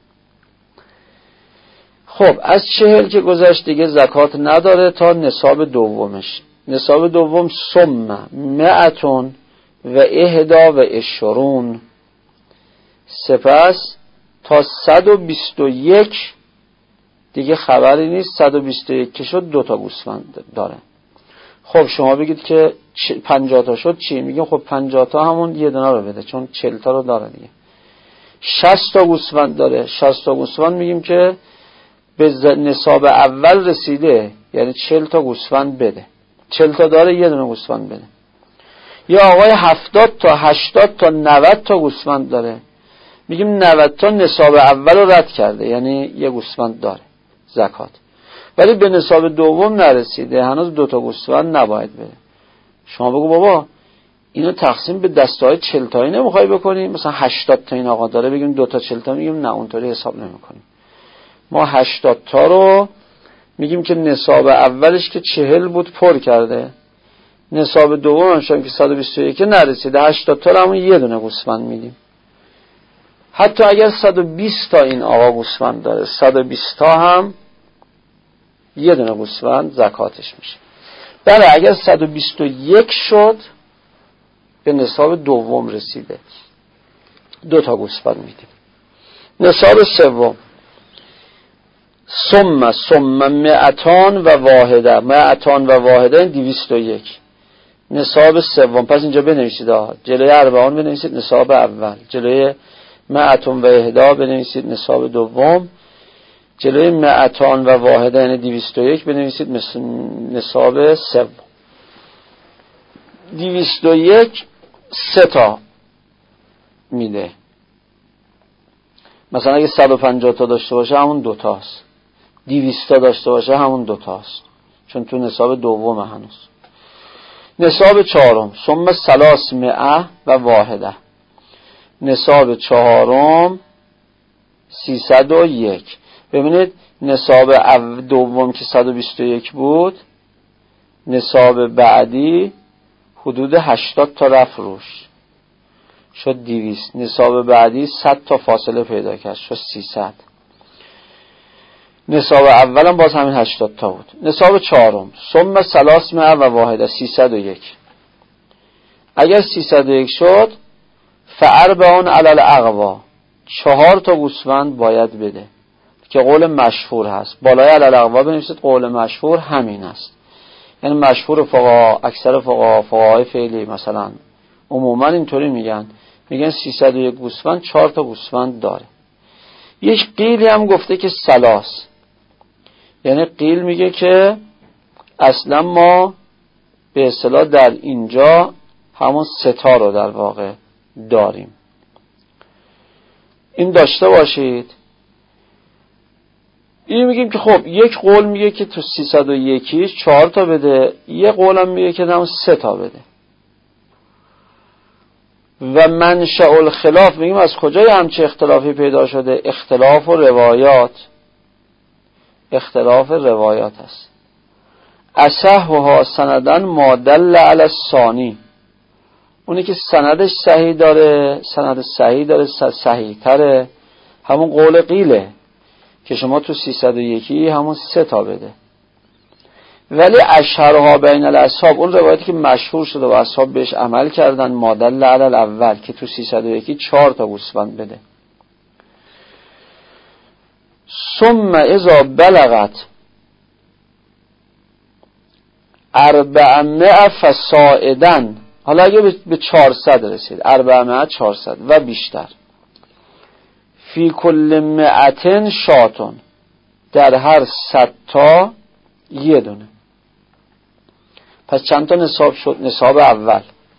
[SPEAKER 1] خب از 40 که گذشت دیگه زکات نداره تا نصاب دومش. نصاب دوم ثم 121 سپس تا 121 دیگه خبری نیست. 121 که شد 2 تا گوسفند داره. خب شما بگید که 50 تا شد چی؟ میگیم خب 50 تا همون یه دونه رو بده، چون 40 تا رو داره دیگه. 60 تا گوسفند داره. 60 تا گوسفند میگیم که به نصاب اول رسیده، یعنی 40 تا گوسفند بده. 40 تا داره، یه دونه گوسفند بده. یا آقای 70 تا 80 تا 90 تا گوسفند داره، میگیم 90 تا نصاب اول رو رد کرده، یعنی یه گوسفند داره زکات. ولی به نصاب دوم نرسیده، هنوز 2 تا گوسفند نباید بده. شما بگو بابا اینو تقسیم به دسته‌های 40 تایی نمیخوای بکنیم؟ مثلا 80 تا این آقا داره، بگیم 2 تا 40 تا، میگیم نه اونطوری حساب نمی‌کنیم. ما 80 تا رو میگیم که نصاب اولش که 40 بود پر کرده، نصاب دومش هم که 121 نرسیده، 80 تا رو همون یه دونه گوسفند میدیم. حتی اگر 120 تا این آقا گوسفند داره، 120 تا هم یه دونه گوسفند زکاتش میشه. بله اگر 121 شد به نصاب دوم رسیده، 2 تا گوسفند میدیم. نصاب سوم ثم 201 201 نصاب سوم. پس اینجا بنویسید جلوی 40 بنویسید نصاب اول، جلوی 101 بنویسید نصاب دوم، جلوی 201 یعنی 201 بنویسید نصاب سوم. 201 3 تا میده. مثلا اگه 150 تا داشته باشه همون 2 تاست، 200 تا داشته باشه همون 2 تاست، چون تو نصاب دوم هنوز. نصاب چهارم ثم 301 نصاب چهارم 301. ببینید نصاب دوم که 121 بود، نصاب بعدی حدود 80 تا رفت روش، شد 200. نصاب بعدی 100 تا فاصله پیدا کرد، شد 300. نصاب اولم باز همین 80 تا بود. نصاب چهارم ثم 301 301. اگر 301 شد فاربعون علی الاقوا، 4 تا گوسفند باید بده که قول مشهور هست. بالای علی الاقوا بنویسید، قول مشهور همین است. یعنی مشهور فقها، اکثر فقهای فعلی مثلا عموما اینطوری میگن 301 گوسفند 4 تا گوسفند داره. یک قیلی هم گفته که سلاس، یعنی قیل میگه که اصلا ما به اصطلاح در اینجا همون 3 تا رو در واقع داریم. این داشته باشید. این میگیم که خب یک قول میگه که تو 301 4 تا بده، یک قولم میگه که همون 3 تا بده. و منشأ الخلاف میگیم از کجای همچه اختلافی پیدا شده؟ اختلاف روایات است. اصحها سندن ما دل علی الثانی، اونی که سندش صحیح داره، سند صحیح داره، صحیح تره، همون قول قیله که شما تو 301 همون 3 تا بده. ولی اشهرها بین الاصحاب، اون روایتی که مشهور شده و اصحاب بهش عمل کردن، مادل علی الاول که تو 301 4 تا گوسفند بده. ثم اذا بلغت 400 فصاعدا، حالا اگه به 400 رسید، 400 400 و بیشتر، فی کل 100 شاتون، در هر 100 تا یه دونه. پس چند تا نصاب شد؟ نصاب اول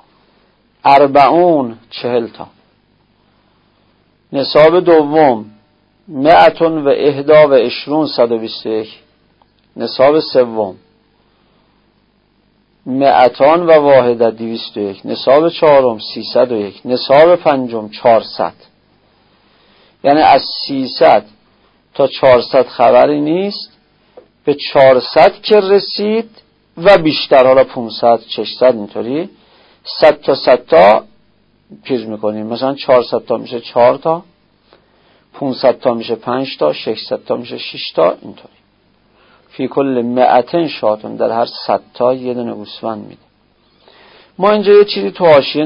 [SPEAKER 1] 40 40 تا، نصاب دوم 121 121، نصاب سوم 201 201، نصاب چهارم 301، نصاب پنجم 400. یعنی از 300 تا 400 خبری نیست، به 400 که رسید و بیشتر، حالا 500 600 اینطوری 100 تا 100 تا چیز میکنیم، مثلا 400 تا میشه 4 تا، 500 تا میشه 5 تا، 600 تا میشه 6 تا، اینطوری. فی کل 100 شاتون، در هر 100 تا یه دونه گوسفند میده. ما اینجا یه چیزی تو حاشیه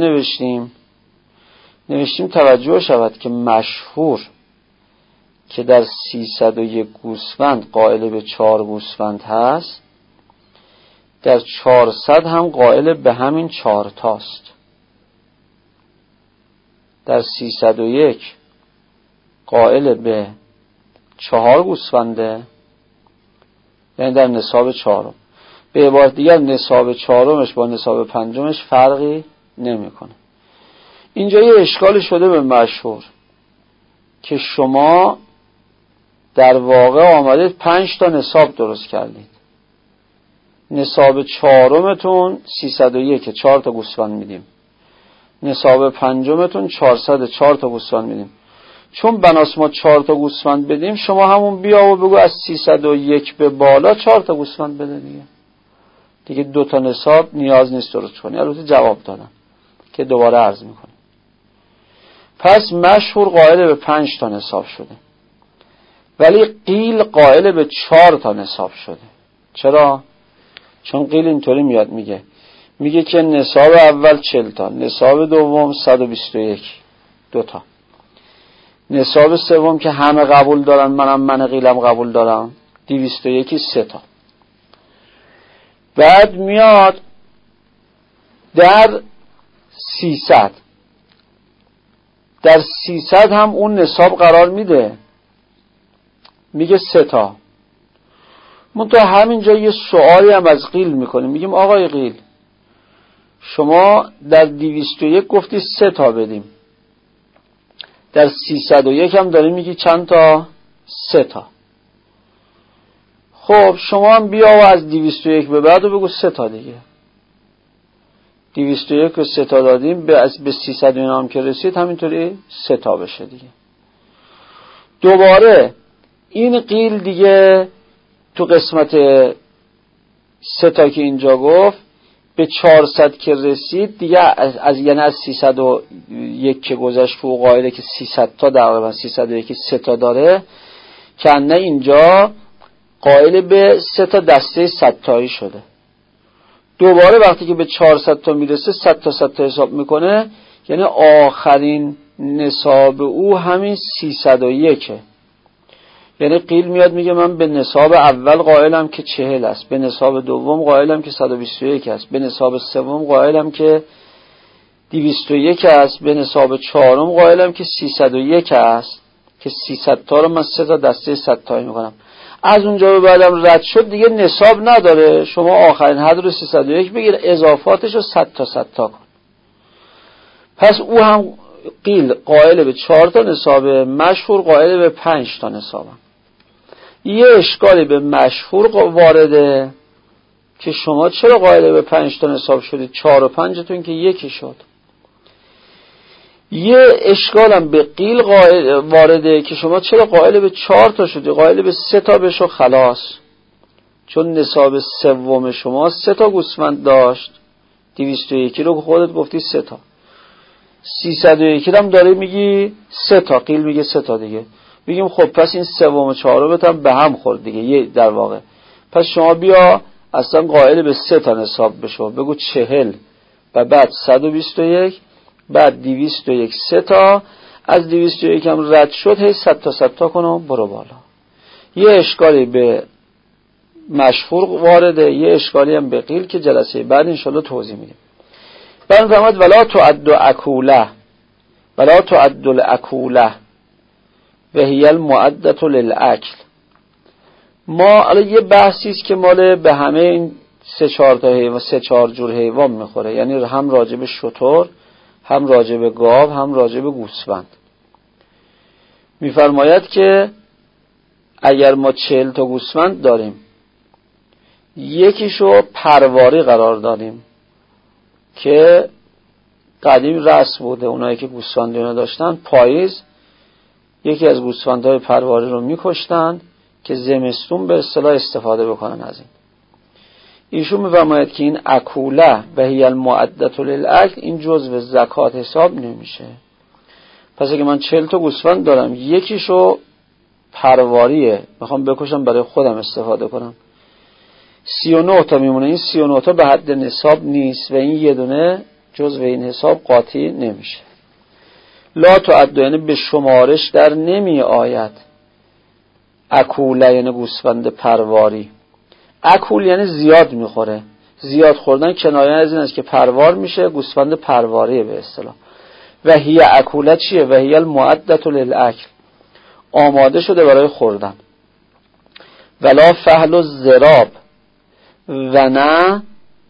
[SPEAKER 1] نوشتیم توجه شود که مشهور که در 301 گوسفند قائل به 4 گوسفند هست، در 400 هم قائل به همین 4 تاست. در 301 قائل به 4 گوسفنده، یعنی در نصاب 4. به عبارت دیگر نصاب 4 با نصاب 5 فرقی نمیکنه. اینجا یه اشکال شده به مشهور که شما در واقع آمدید 5 تا نصاب درست کردید. نصاب 4 301 4 تا گوسفند میدیم، نصاب 5 404 تا گوسفند میدیم. چون بناس ما 4 تا گوسفند بدیم، شما همون بیا و بگو از 301 به بالا 4 تا گوسفند بده دیگه 2 تا نصاب نیاز نیست درست کنی. البته جواب دادم که دوباره عرض میکنم. پس مشهور قائل به 5 تا نصاب شده، ولی قیل قائل به 4 تا نصاب شده. چرا؟ چون قیل اینطوری میاد میگه که نصاب اول 40 تا، نصاب دوم 121 2 تا، نصاب سوم که همه قبول دارن، من قیلم قبول دارم 201 3 تا. بعد میاد در 300 هم اون نصاب قرار میگه 3 تا. منتها همینجا یه سوالی هم از قیل میکنیم، میگیم آقای قیل شما در 201 گفتی 3 تا بدیم، در 301 هم داری میگی چند تا؟ 3 تا. خب شما هم بیا و از 201 به بعد بگو 3 تا دیگه. 201 رو 3 تا دادیم، به 300 هم که رسید همینطوری 3 تا بشه دیگه. دوباره این قیل دیگه تو قسمت 3 تا که اینجا گفت به 400 که رسید دیگه، یعنی از 301 که گذشت و قائله که 300 تا تقریبا 301 3 تا داره، که نه اینجا قائل به 3 تا دسته 100 تایی شده. دوباره وقتی که به 400 تا میرسه 100 تا حساب میکنه، یعنی آخرین نصاب او همین 301. یعنی قیل میاد میگه من به نصاب اول قائلم که 40 است، به نصاب دوم قائلم که 121 است، به نصاب سوم قائلم که 201 است، به نصاب چهارم قائلم که 301 است، که 300 تا رو من 3 تا دسته 100 تایی میکنم. از اونجا به بعدم رد شد دیگه نصاب نداره، شما آخرین حد رو 301 بگیر، اضافاتش رو 100 تا کن. پس او هم قیل قائل به 4 تا نصابه، مشهور قائل به 5 تا نصابه. یه اشکالی به مشهور وارده که شما چرا قائل به 5 تا نصاب شدید؟ 4 و 5 تون که یکی شد. یه اشکالم به قیل وارده که شما چرا قائل به 4 تا شدید؟ قائل به 3 تا بشو خلاص. چون نصاب سوم شما 3 تا گوسفند داشت، 201 رو خودت گفتی 3 تا، 301 هم داره میگی 3 تا، قیل میگه 3 تا دیگه. میگیم خب پس این سوم و چهارم هم به هم خورد دیگه، یه در واقع. پس شما بیا اصلا قائل به 3 تا نصاب بشو، بگو 40 و بعد 121 بعد 201 3 تا، از 201 هم رد شد هی 100 تا 100 تا کن و برو بالا. یه اشکالی به مشهور وارده، یه اشکالی هم به قیل که جلسه بعد انشالله توضیح میدیم. بعد فرمود ولا تعد اکوله ولا تعد الاکوله و هی المعدة للاکل. ما الان یه بحثی است که مال به همه این 3-4 تا حیوان 3-4 جور حیوان میخوره، یعنی هم راجع به شتر، هم راجع به گاو، هم راجع به گوسفند. میفرماید که اگر ما 40 تا گوسفند داریم، یکیشو پرواری قرار دادیم که قدیم رسم بوده، اونایی که گوسفند داشتن پاییز یکی از گوسفندهای پرواری رو میکشتن که زمستون به اصطلاح استفاده بکنن از این. ایشون میفرماید که این اکوله و هی المعدة للاکل این جزء زکات حساب نمیشه. پس اگه من 40 تا گوسفند دارم، یکیشو پرواریه میخوام بکشم برای خودم استفاده کنم، 39 تا میمونه. این 39 تا به حد نصاب نیست و این یه دونه جزء این حساب قاطی نمیشه. لا تعد یعنی به شمارش در نمی آید. اکوله یعنی گوسفند پرواری. اکول یعنی زیاد میخوره، زیاد خوردن کنایه از این است که پروار میشه، گوسفند پرواریه به اصطلاح. و هی اکوله چیه؟ و هی المعدة للاکل، آماده شده برای خوردن. ولا فحل و ضراب و نه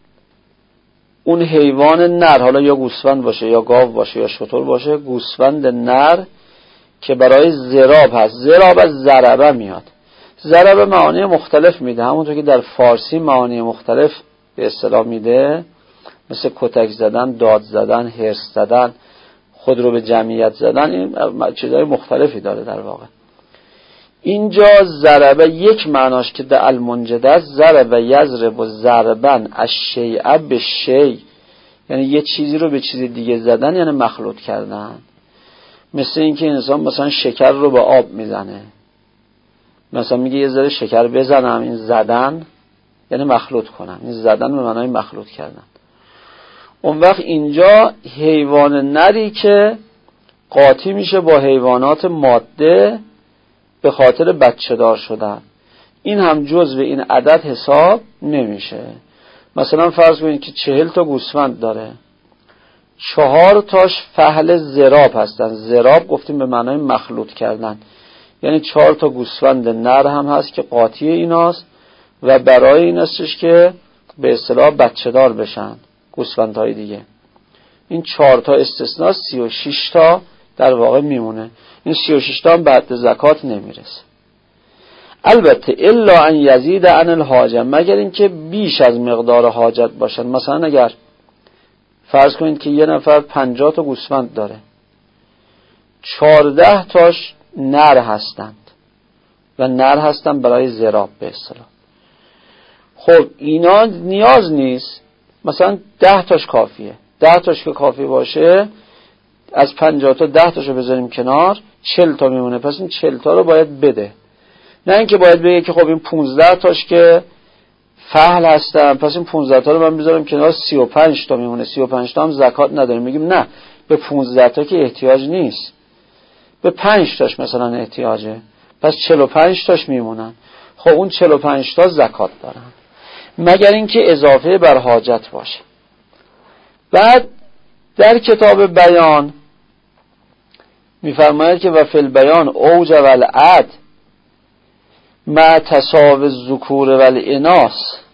[SPEAKER 1] اون حیوان نر، حالا یا گوسفند باشه یا گاو باشه یا شتر باشه، گوسفند نر که برای ضراب هست. ضراب از ضربه میاد. ضربه معانی مختلف میده، همونطور که در فارسی معانی مختلف به اصطلاح میده، مثل کتک زدن، داد زدن، هرس زدن، خود رو به جمعیت زدن، این چیزهای مختلفی داره در واقع. اینجا ضربه یک معناش که در المنجده است، ضربه یضرب و ضربن از شیء به شیء، یعنی یه چیزی رو به چیز دیگه زدن، یعنی مخلوط کردن. مثل اینکه انسان مثلا شکر رو به آب میزنه، مثلا میگه یه ذره شکر بزنم، این زدن یعنی مخلوط کنم، این زدن به معنای مخلوط کردن. اون وقت اینجا حیوان نری که قاطی میشه با حیوانات ماده به خاطر بچه دار شدن، این هم جزو این عدد حساب نمیشه. مثلا فرض کنید که 40 تا گوسفند داره، 4 تاش فحل ضراب هستن. ضراب گفتیم به معنای مخلوط کردن، یعنی 4 تا گوسفند نر هم هست که قاطی ایناست و برای این هستش که به اصطلاح بچه دار بشن گوسفندهای دیگه. این 4 تا استثناء، 36 تا در واقع میمونه. این 36 تا هم بعد زکات نمیرسه. البته الا ان یزید عن الحاجه، مگر اینکه بیش از مقدار حاجت باشن. مثلا اگر فرض کنید که یه نفر 50 تا گوسفند داره، 14 تاش نر هستند و نر هستند برای ضراب به اصطلاح. خب اینا نیاز نیست، مثلا 10 تاش کافیه. 10 تاش که کافی باشه، از 50 تا 10 تاشو بذاریم کنار، 40 تا میمونه. پس این 40 تا رو باید بده، نه اینکه باید بگه که خب این 15 تاش که فحل هستن، پس این 15 تا رو من بذارم کنار، 35 تا میمونه. 35 تا هم زکات نداریم. میگیم نه، به 15 تا که احتیاج نیست، به 5 تاش مثلا احتیاجه، پس 45 تاش میمونن. خب اون 45 تا زکات دارن، مگر اینکه اضافه بر حاجت باشه. بعد در کتاب بیان میفرماید که و فی البیان اوج و العد مع تساوی الذکور و الاناث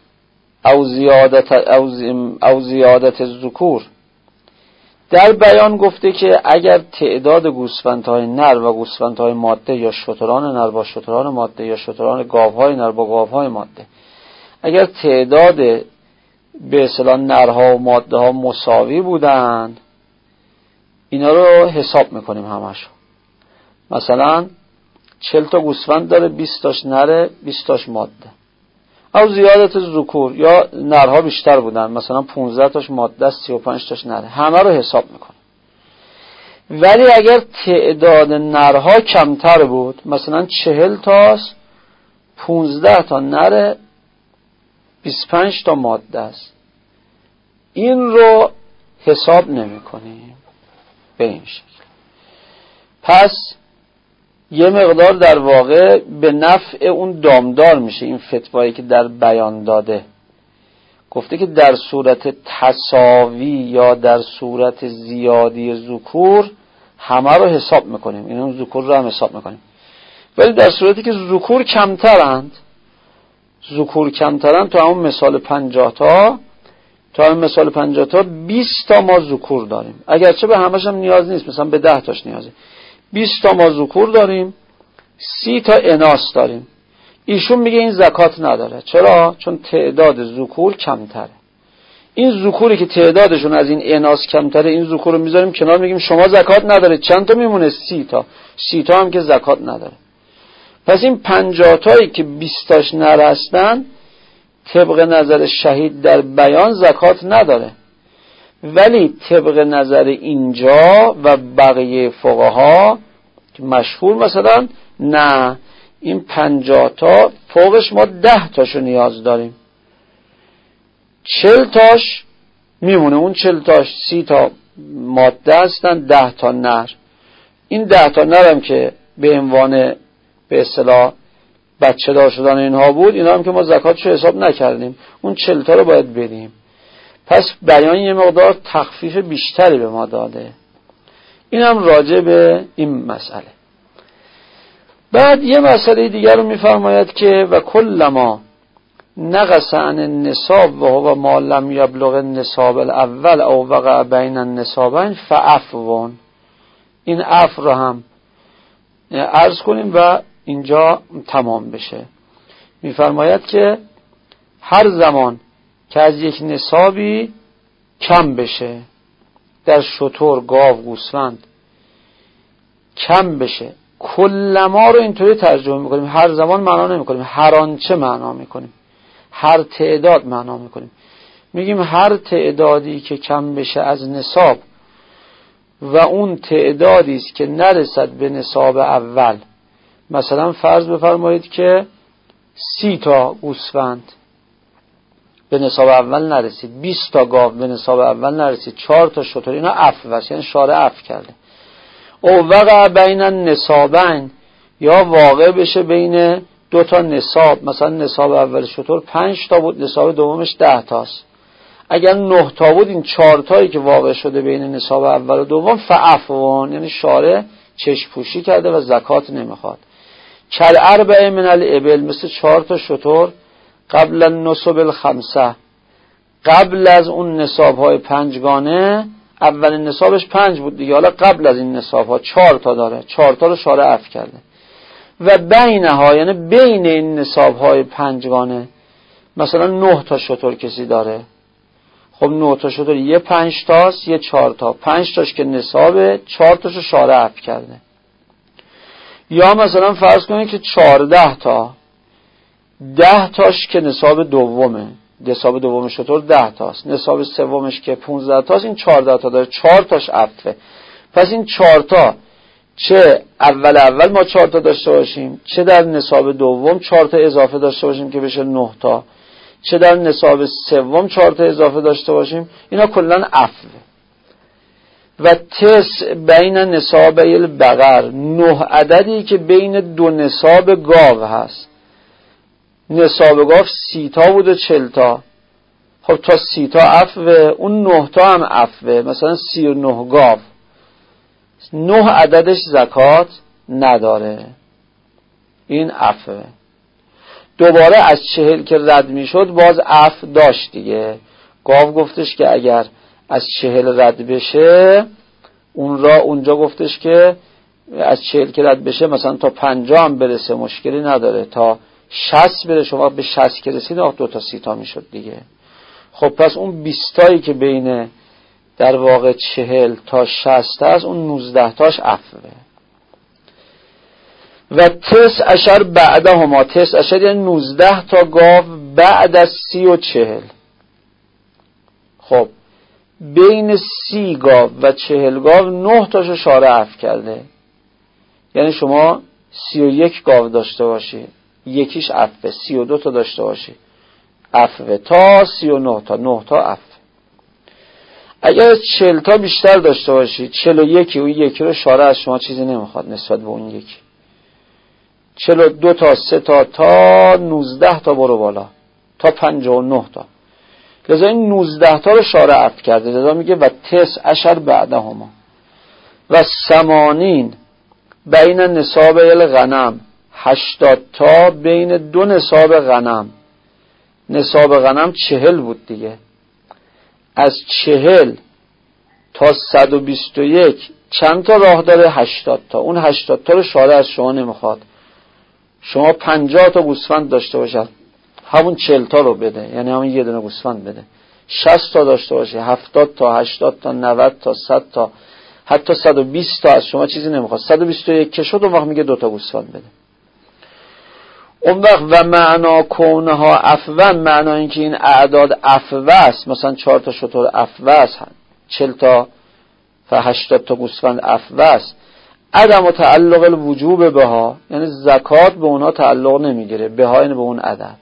[SPEAKER 1] او زیادت الذکور. در بیان گفته که اگر تعداد گوسفندهای نر و گوسفندهای ماده، یا شتران نر با شتران ماده، یا شتران گاوهای نر با گاوهای ماده، اگر تعداد به اصطلاح نرها و ماده ها مساوی بودن، اینا رو حساب میکنیم همشو. مثلا 40 تا گوسفند داره، 20 تاش نره، 20 تاش ماده. او زیادت ذکور، یا نرها بیشتر بودن، مثلا 15 تاش ماده است، 35 تاش نره، همه رو حساب میکنه. ولی اگر تعداد نرها کمتر بود، مثلا 40 تاست، 15 تا نره، 25 تا ماده است. این رو حساب نمی کنیم به این شکل. پس یه مقدار در واقع به نفع اون دامدار میشه. این فتوایی که در بیان داده گفته که در صورت تساوی یا در صورت زیادی ذکور همه رو حساب میکنیم، این اون ذکور رو هم حساب میکنیم. ولی در صورتی که ذکور کمترند تو همون مثال 50 تا 20 تا ما ذکور داریم. اگرچه به همش هم نیاز نیست، مثلا به 10 تاش نیازه. 20 تا ما ذکور داریم، 30 تا اناث داریم. ایشون میگه این زکات نداره. چرا؟ چون تعداد ذکور کمتره. این ذکوری که تعدادشون از این اناث کمتره، این ذکور رو میذاریم کنار، میگیم شما زکات نداره. چند تا میمونه؟ 30 تا. 30 تا هم که زکات نداره. پس این 50 تایی که 20 تاش نرسدن طبق نظر شهید در بیان زکات نداره. ولی طبق نظر اینجا و بقیه فقها مشهور مثلا نه، این 50 تا فوقش ما 10 تاشو نیاز داریم. 40 تاش میمونه، اون 40 تاش 30 تا ماده هستن، 10 تا نر. این 10 تا نر هم که به عنوان به اصطلاح بچه دار شدن اینها بود، اینا هم که ما زکاتشو حساب نکردیم، اون 40 تا رو باید بدیم. پس بیان یه مقدار تخفیف بیشتری به ما داده. این هم راجع به این مسئله. بعد یه مسئله دیگر رو میفرماید که و کلما نقص عن النصاب و هو ما لم یبلغ النصاب الاول او وقع بین النصابین فعفو. این عفو رو هم عرض کنیم و اینجا تمام بشه. میفرماید که هر زمان که از یک نصابی کم بشه، در شتر، گاو، گوسفند کم بشه، کلما رو اینطوری ترجمه میکنیم، هر زمان معنا نمیکنیم، هر آنچه معنا میکنیم، هر تعداد معنا میکنیم. میگیم هر تعدادی که کم بشه از نصاب و اون تعدادی است که نرسد به نصاب اول، مثلا فرض بفرمایید که 30 تا گوسفند به نصاب اول نرسید، 20 تا گاو به نصاب اول نرسید، 4 تا شتر، اینا عفو است، یعنی شارع عفو کرده. او وقع بین النصابین، یا واقع بشه بین 2 تا نصاب، مثلا نصاب اول شتر 5 تا بود، نصاب دومش 10 تاست. اگر 9 تا بود، این 4 تایی که واقع شده بین نصاب اول و دوم فعفون، یعنی شارع چشم پوشی کرده و زکات نمیخواد. کل اربع من الابل، مثل 4 تا شتر قبل النصب الخمسه، قبل از اون نصاب‌های 5 گانه، اولین نصابش 5 بود دیگه، حالا قبل از این نصاب‌ها 4 تا داره، 4 تا رو شارع عفو کرده. و بینها، یعنی بین این نصاب‌های 5 گانه، مثلا 9 تا شتر کسی داره، خب 9 تا شتر یه 5 تاست، یه 4 تا، 5 تاش که نصابه، 4 تاشو شارع عفو کرده. یا مثلا فرض کنید که 14 تا، 10 تاش که نصاب دومه، نصاب دوم شتر 10 تاست، نصاب سومش که 15 تاست، این 14 تا داره، 4 تاش عفوه. پس این 4 تا چه اول ما 4 تا داشته باشیم، چه در نصاب دوم 4 تا اضافه داشته باشیم که بشه 9 تا، چه در نصاب سوم 4 تا اضافه داشته باشیم، اینا کلا عفوه. و تس بین نصابی البقر، 9 عددی که بین 2 نصاب گاو هست. نصاب گاو 30 تا بود و 40 تا، خب تا 30 تا عفوه، اون 9 تا هم عفوه، مثلا 39 گاو، 9 عددش زکات نداره، این عفوه. دوباره از 40 که رد می شد باز عفو داشت دیگه. گاو گفتش که اگر از 40 رد بشه، اونجا گفتش که از 40 که رد بشه مثلا تا 50 هم برسه مشکلی نداره، تا 60 بره، شما به 60 که رسید 2 تا 30 تا می شد دیگه. خب پس اون 20 تایی که بین در واقع 40 تا 60 هست، اون 19 تاش عفوه. و 19 بعدهما، 19 یعنی 19 تا گاو بعد از 30 و 40. خب بین 30 گاو و 40 گاو 9 تاشو شارع عفو کرده، یعنی شما 31 گاو داشته باشی، یکیش عفوه، 32 تا داشته باشی، عفو تا 39 تا 9 تا عفو. اگر از 40 تا بیشتر داشته باشید 41 اون یکی رو شارع از شما چیزی نمیخواد نسبت به اون یکی. 42 تا 3 تا 19 تا برو بالا تا 59 تا. لذا این 19 تا رو شارع عفو کرده. لذا میگه و 19 بعدهما و 80 بین نصاب الغنم 80 تا بین دو نصاب غنم. نصاب غنم 40 بود دیگه. از 40 تا 121 چند تا راه داره؟ 80 تا. اون 80 تا رو شارع از شما نمیخواد. شما 50 تا گوسفند داشته باشد همون 40 تا رو بده، یعنی همون یه دونه گوسفند بده. 60 تا داشته باشه، 70 تا، 80 تا، 90 تا، 100 تا، حتی 120 تا از شما چیزی نمیخواد. 121 که شد اون وقت میگه 2 تا گوسفند بده. اون وقت و معنا کونها عفوا، معنا این که این اعداد عفو است، مثلا 4 تا شتر عفو است، 40 تا و 80 تا گوسفند عفو است. عدم تعلق الوجوب بها، یعنی زکات به اونها تعلق نمیگیره، بها یعنی به اون عدد.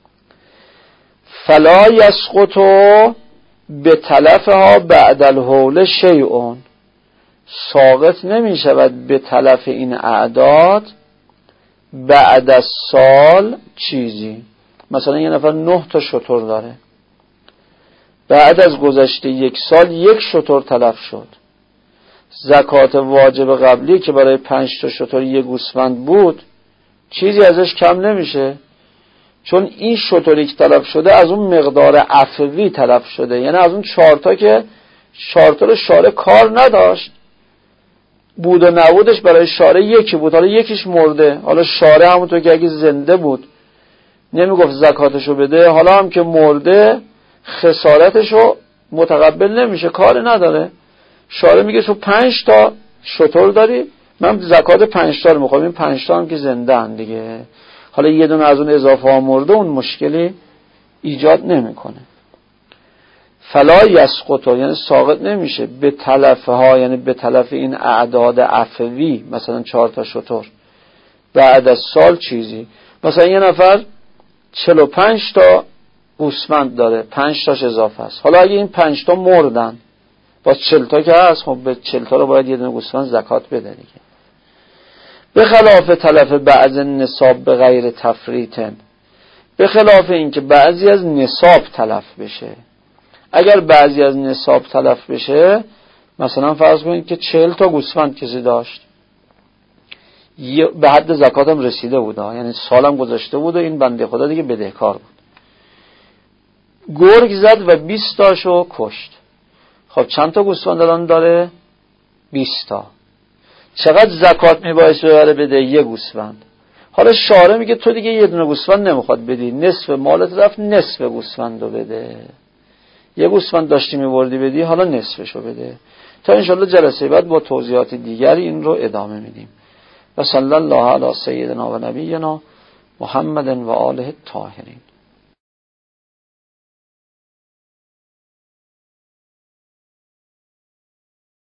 [SPEAKER 1] فلا یسقط به تلفها بعد الحول شیء، ساقط نمی شود به تلف این اعداد بعد از سال چیزی. مثلا یه نفر 9 تا شتر داره، بعد از گذشته 1 سال 1 شتر تلف شد، زکات واجب قبلی که برای 5 تا شتر 1 گوسفند بود چیزی ازش کم نمیشه، چون این شتری که تلف شده از اون مقدار عفوی تلف شده، یعنی از اون 4 تا که 4 تا رو شارع کار نداشت، بود و نبودش برای شارع یکی بود، حالا یکیش مرده، حالا شارع همونطور که اگه زنده بود نمیگفت زکاتشو بده، حالا هم که مرده خسارتشو متقبل نمیشه، کار نداره. شارع میگه تو 5 تا شتر داری، من زکات 5 تا رو میخوام، این 5 تا هم که زنده ان دیگه، حالا یه دونه از اون اضافه ها مرده اون مشکلی ایجاد نمیکنه. فلا یسقط یعنی ساقط نمیشه به تلفها، یعنی به تلف این اعداد عفوی، مثلا 4 تا شتر بعد از سال چیزی. مثلا یه نفر 45 تا گوسفند داره، 5 تاش اضافه است، حالا اگه این 5 تا مردن با 40 تا که هست، خب به 40 تا رو باید یه دونه گوسفند زکات بده دیگه. به خلاف تلف بعض نصاب به غیر تفریطن، به خلاف این که بعضی از نصاب تلف بشه. اگر بعضی از نصاب تلف بشه، مثلا فرض کنید که 40 تا گوسفند کسی داشت، به حد زکات هم رسیده بود، یعنی سالم گذشته بود و این بنده خدا دیگه بدهکار بود، گرگ زد و 20 تاشو کشت. خب چند تا گوسفند الان داره؟ 20 تا. چقدر زکات میبایست ببره بده؟ 1 گوسفند. حالا شارع میگه تو دیگه یه دونه گوسفند نمیخواد بدی، نصف مالت رفت، نصف گوسفندو بده. 1 گوسفند داشتی میبردی بدی، حالا نصفشو بده. تا انشالله جلسه بعد با توضیحات دیگری این رو ادامه میدیم. و صلی الله علی سیدنا و نبینا محمد و آله الطاهرین.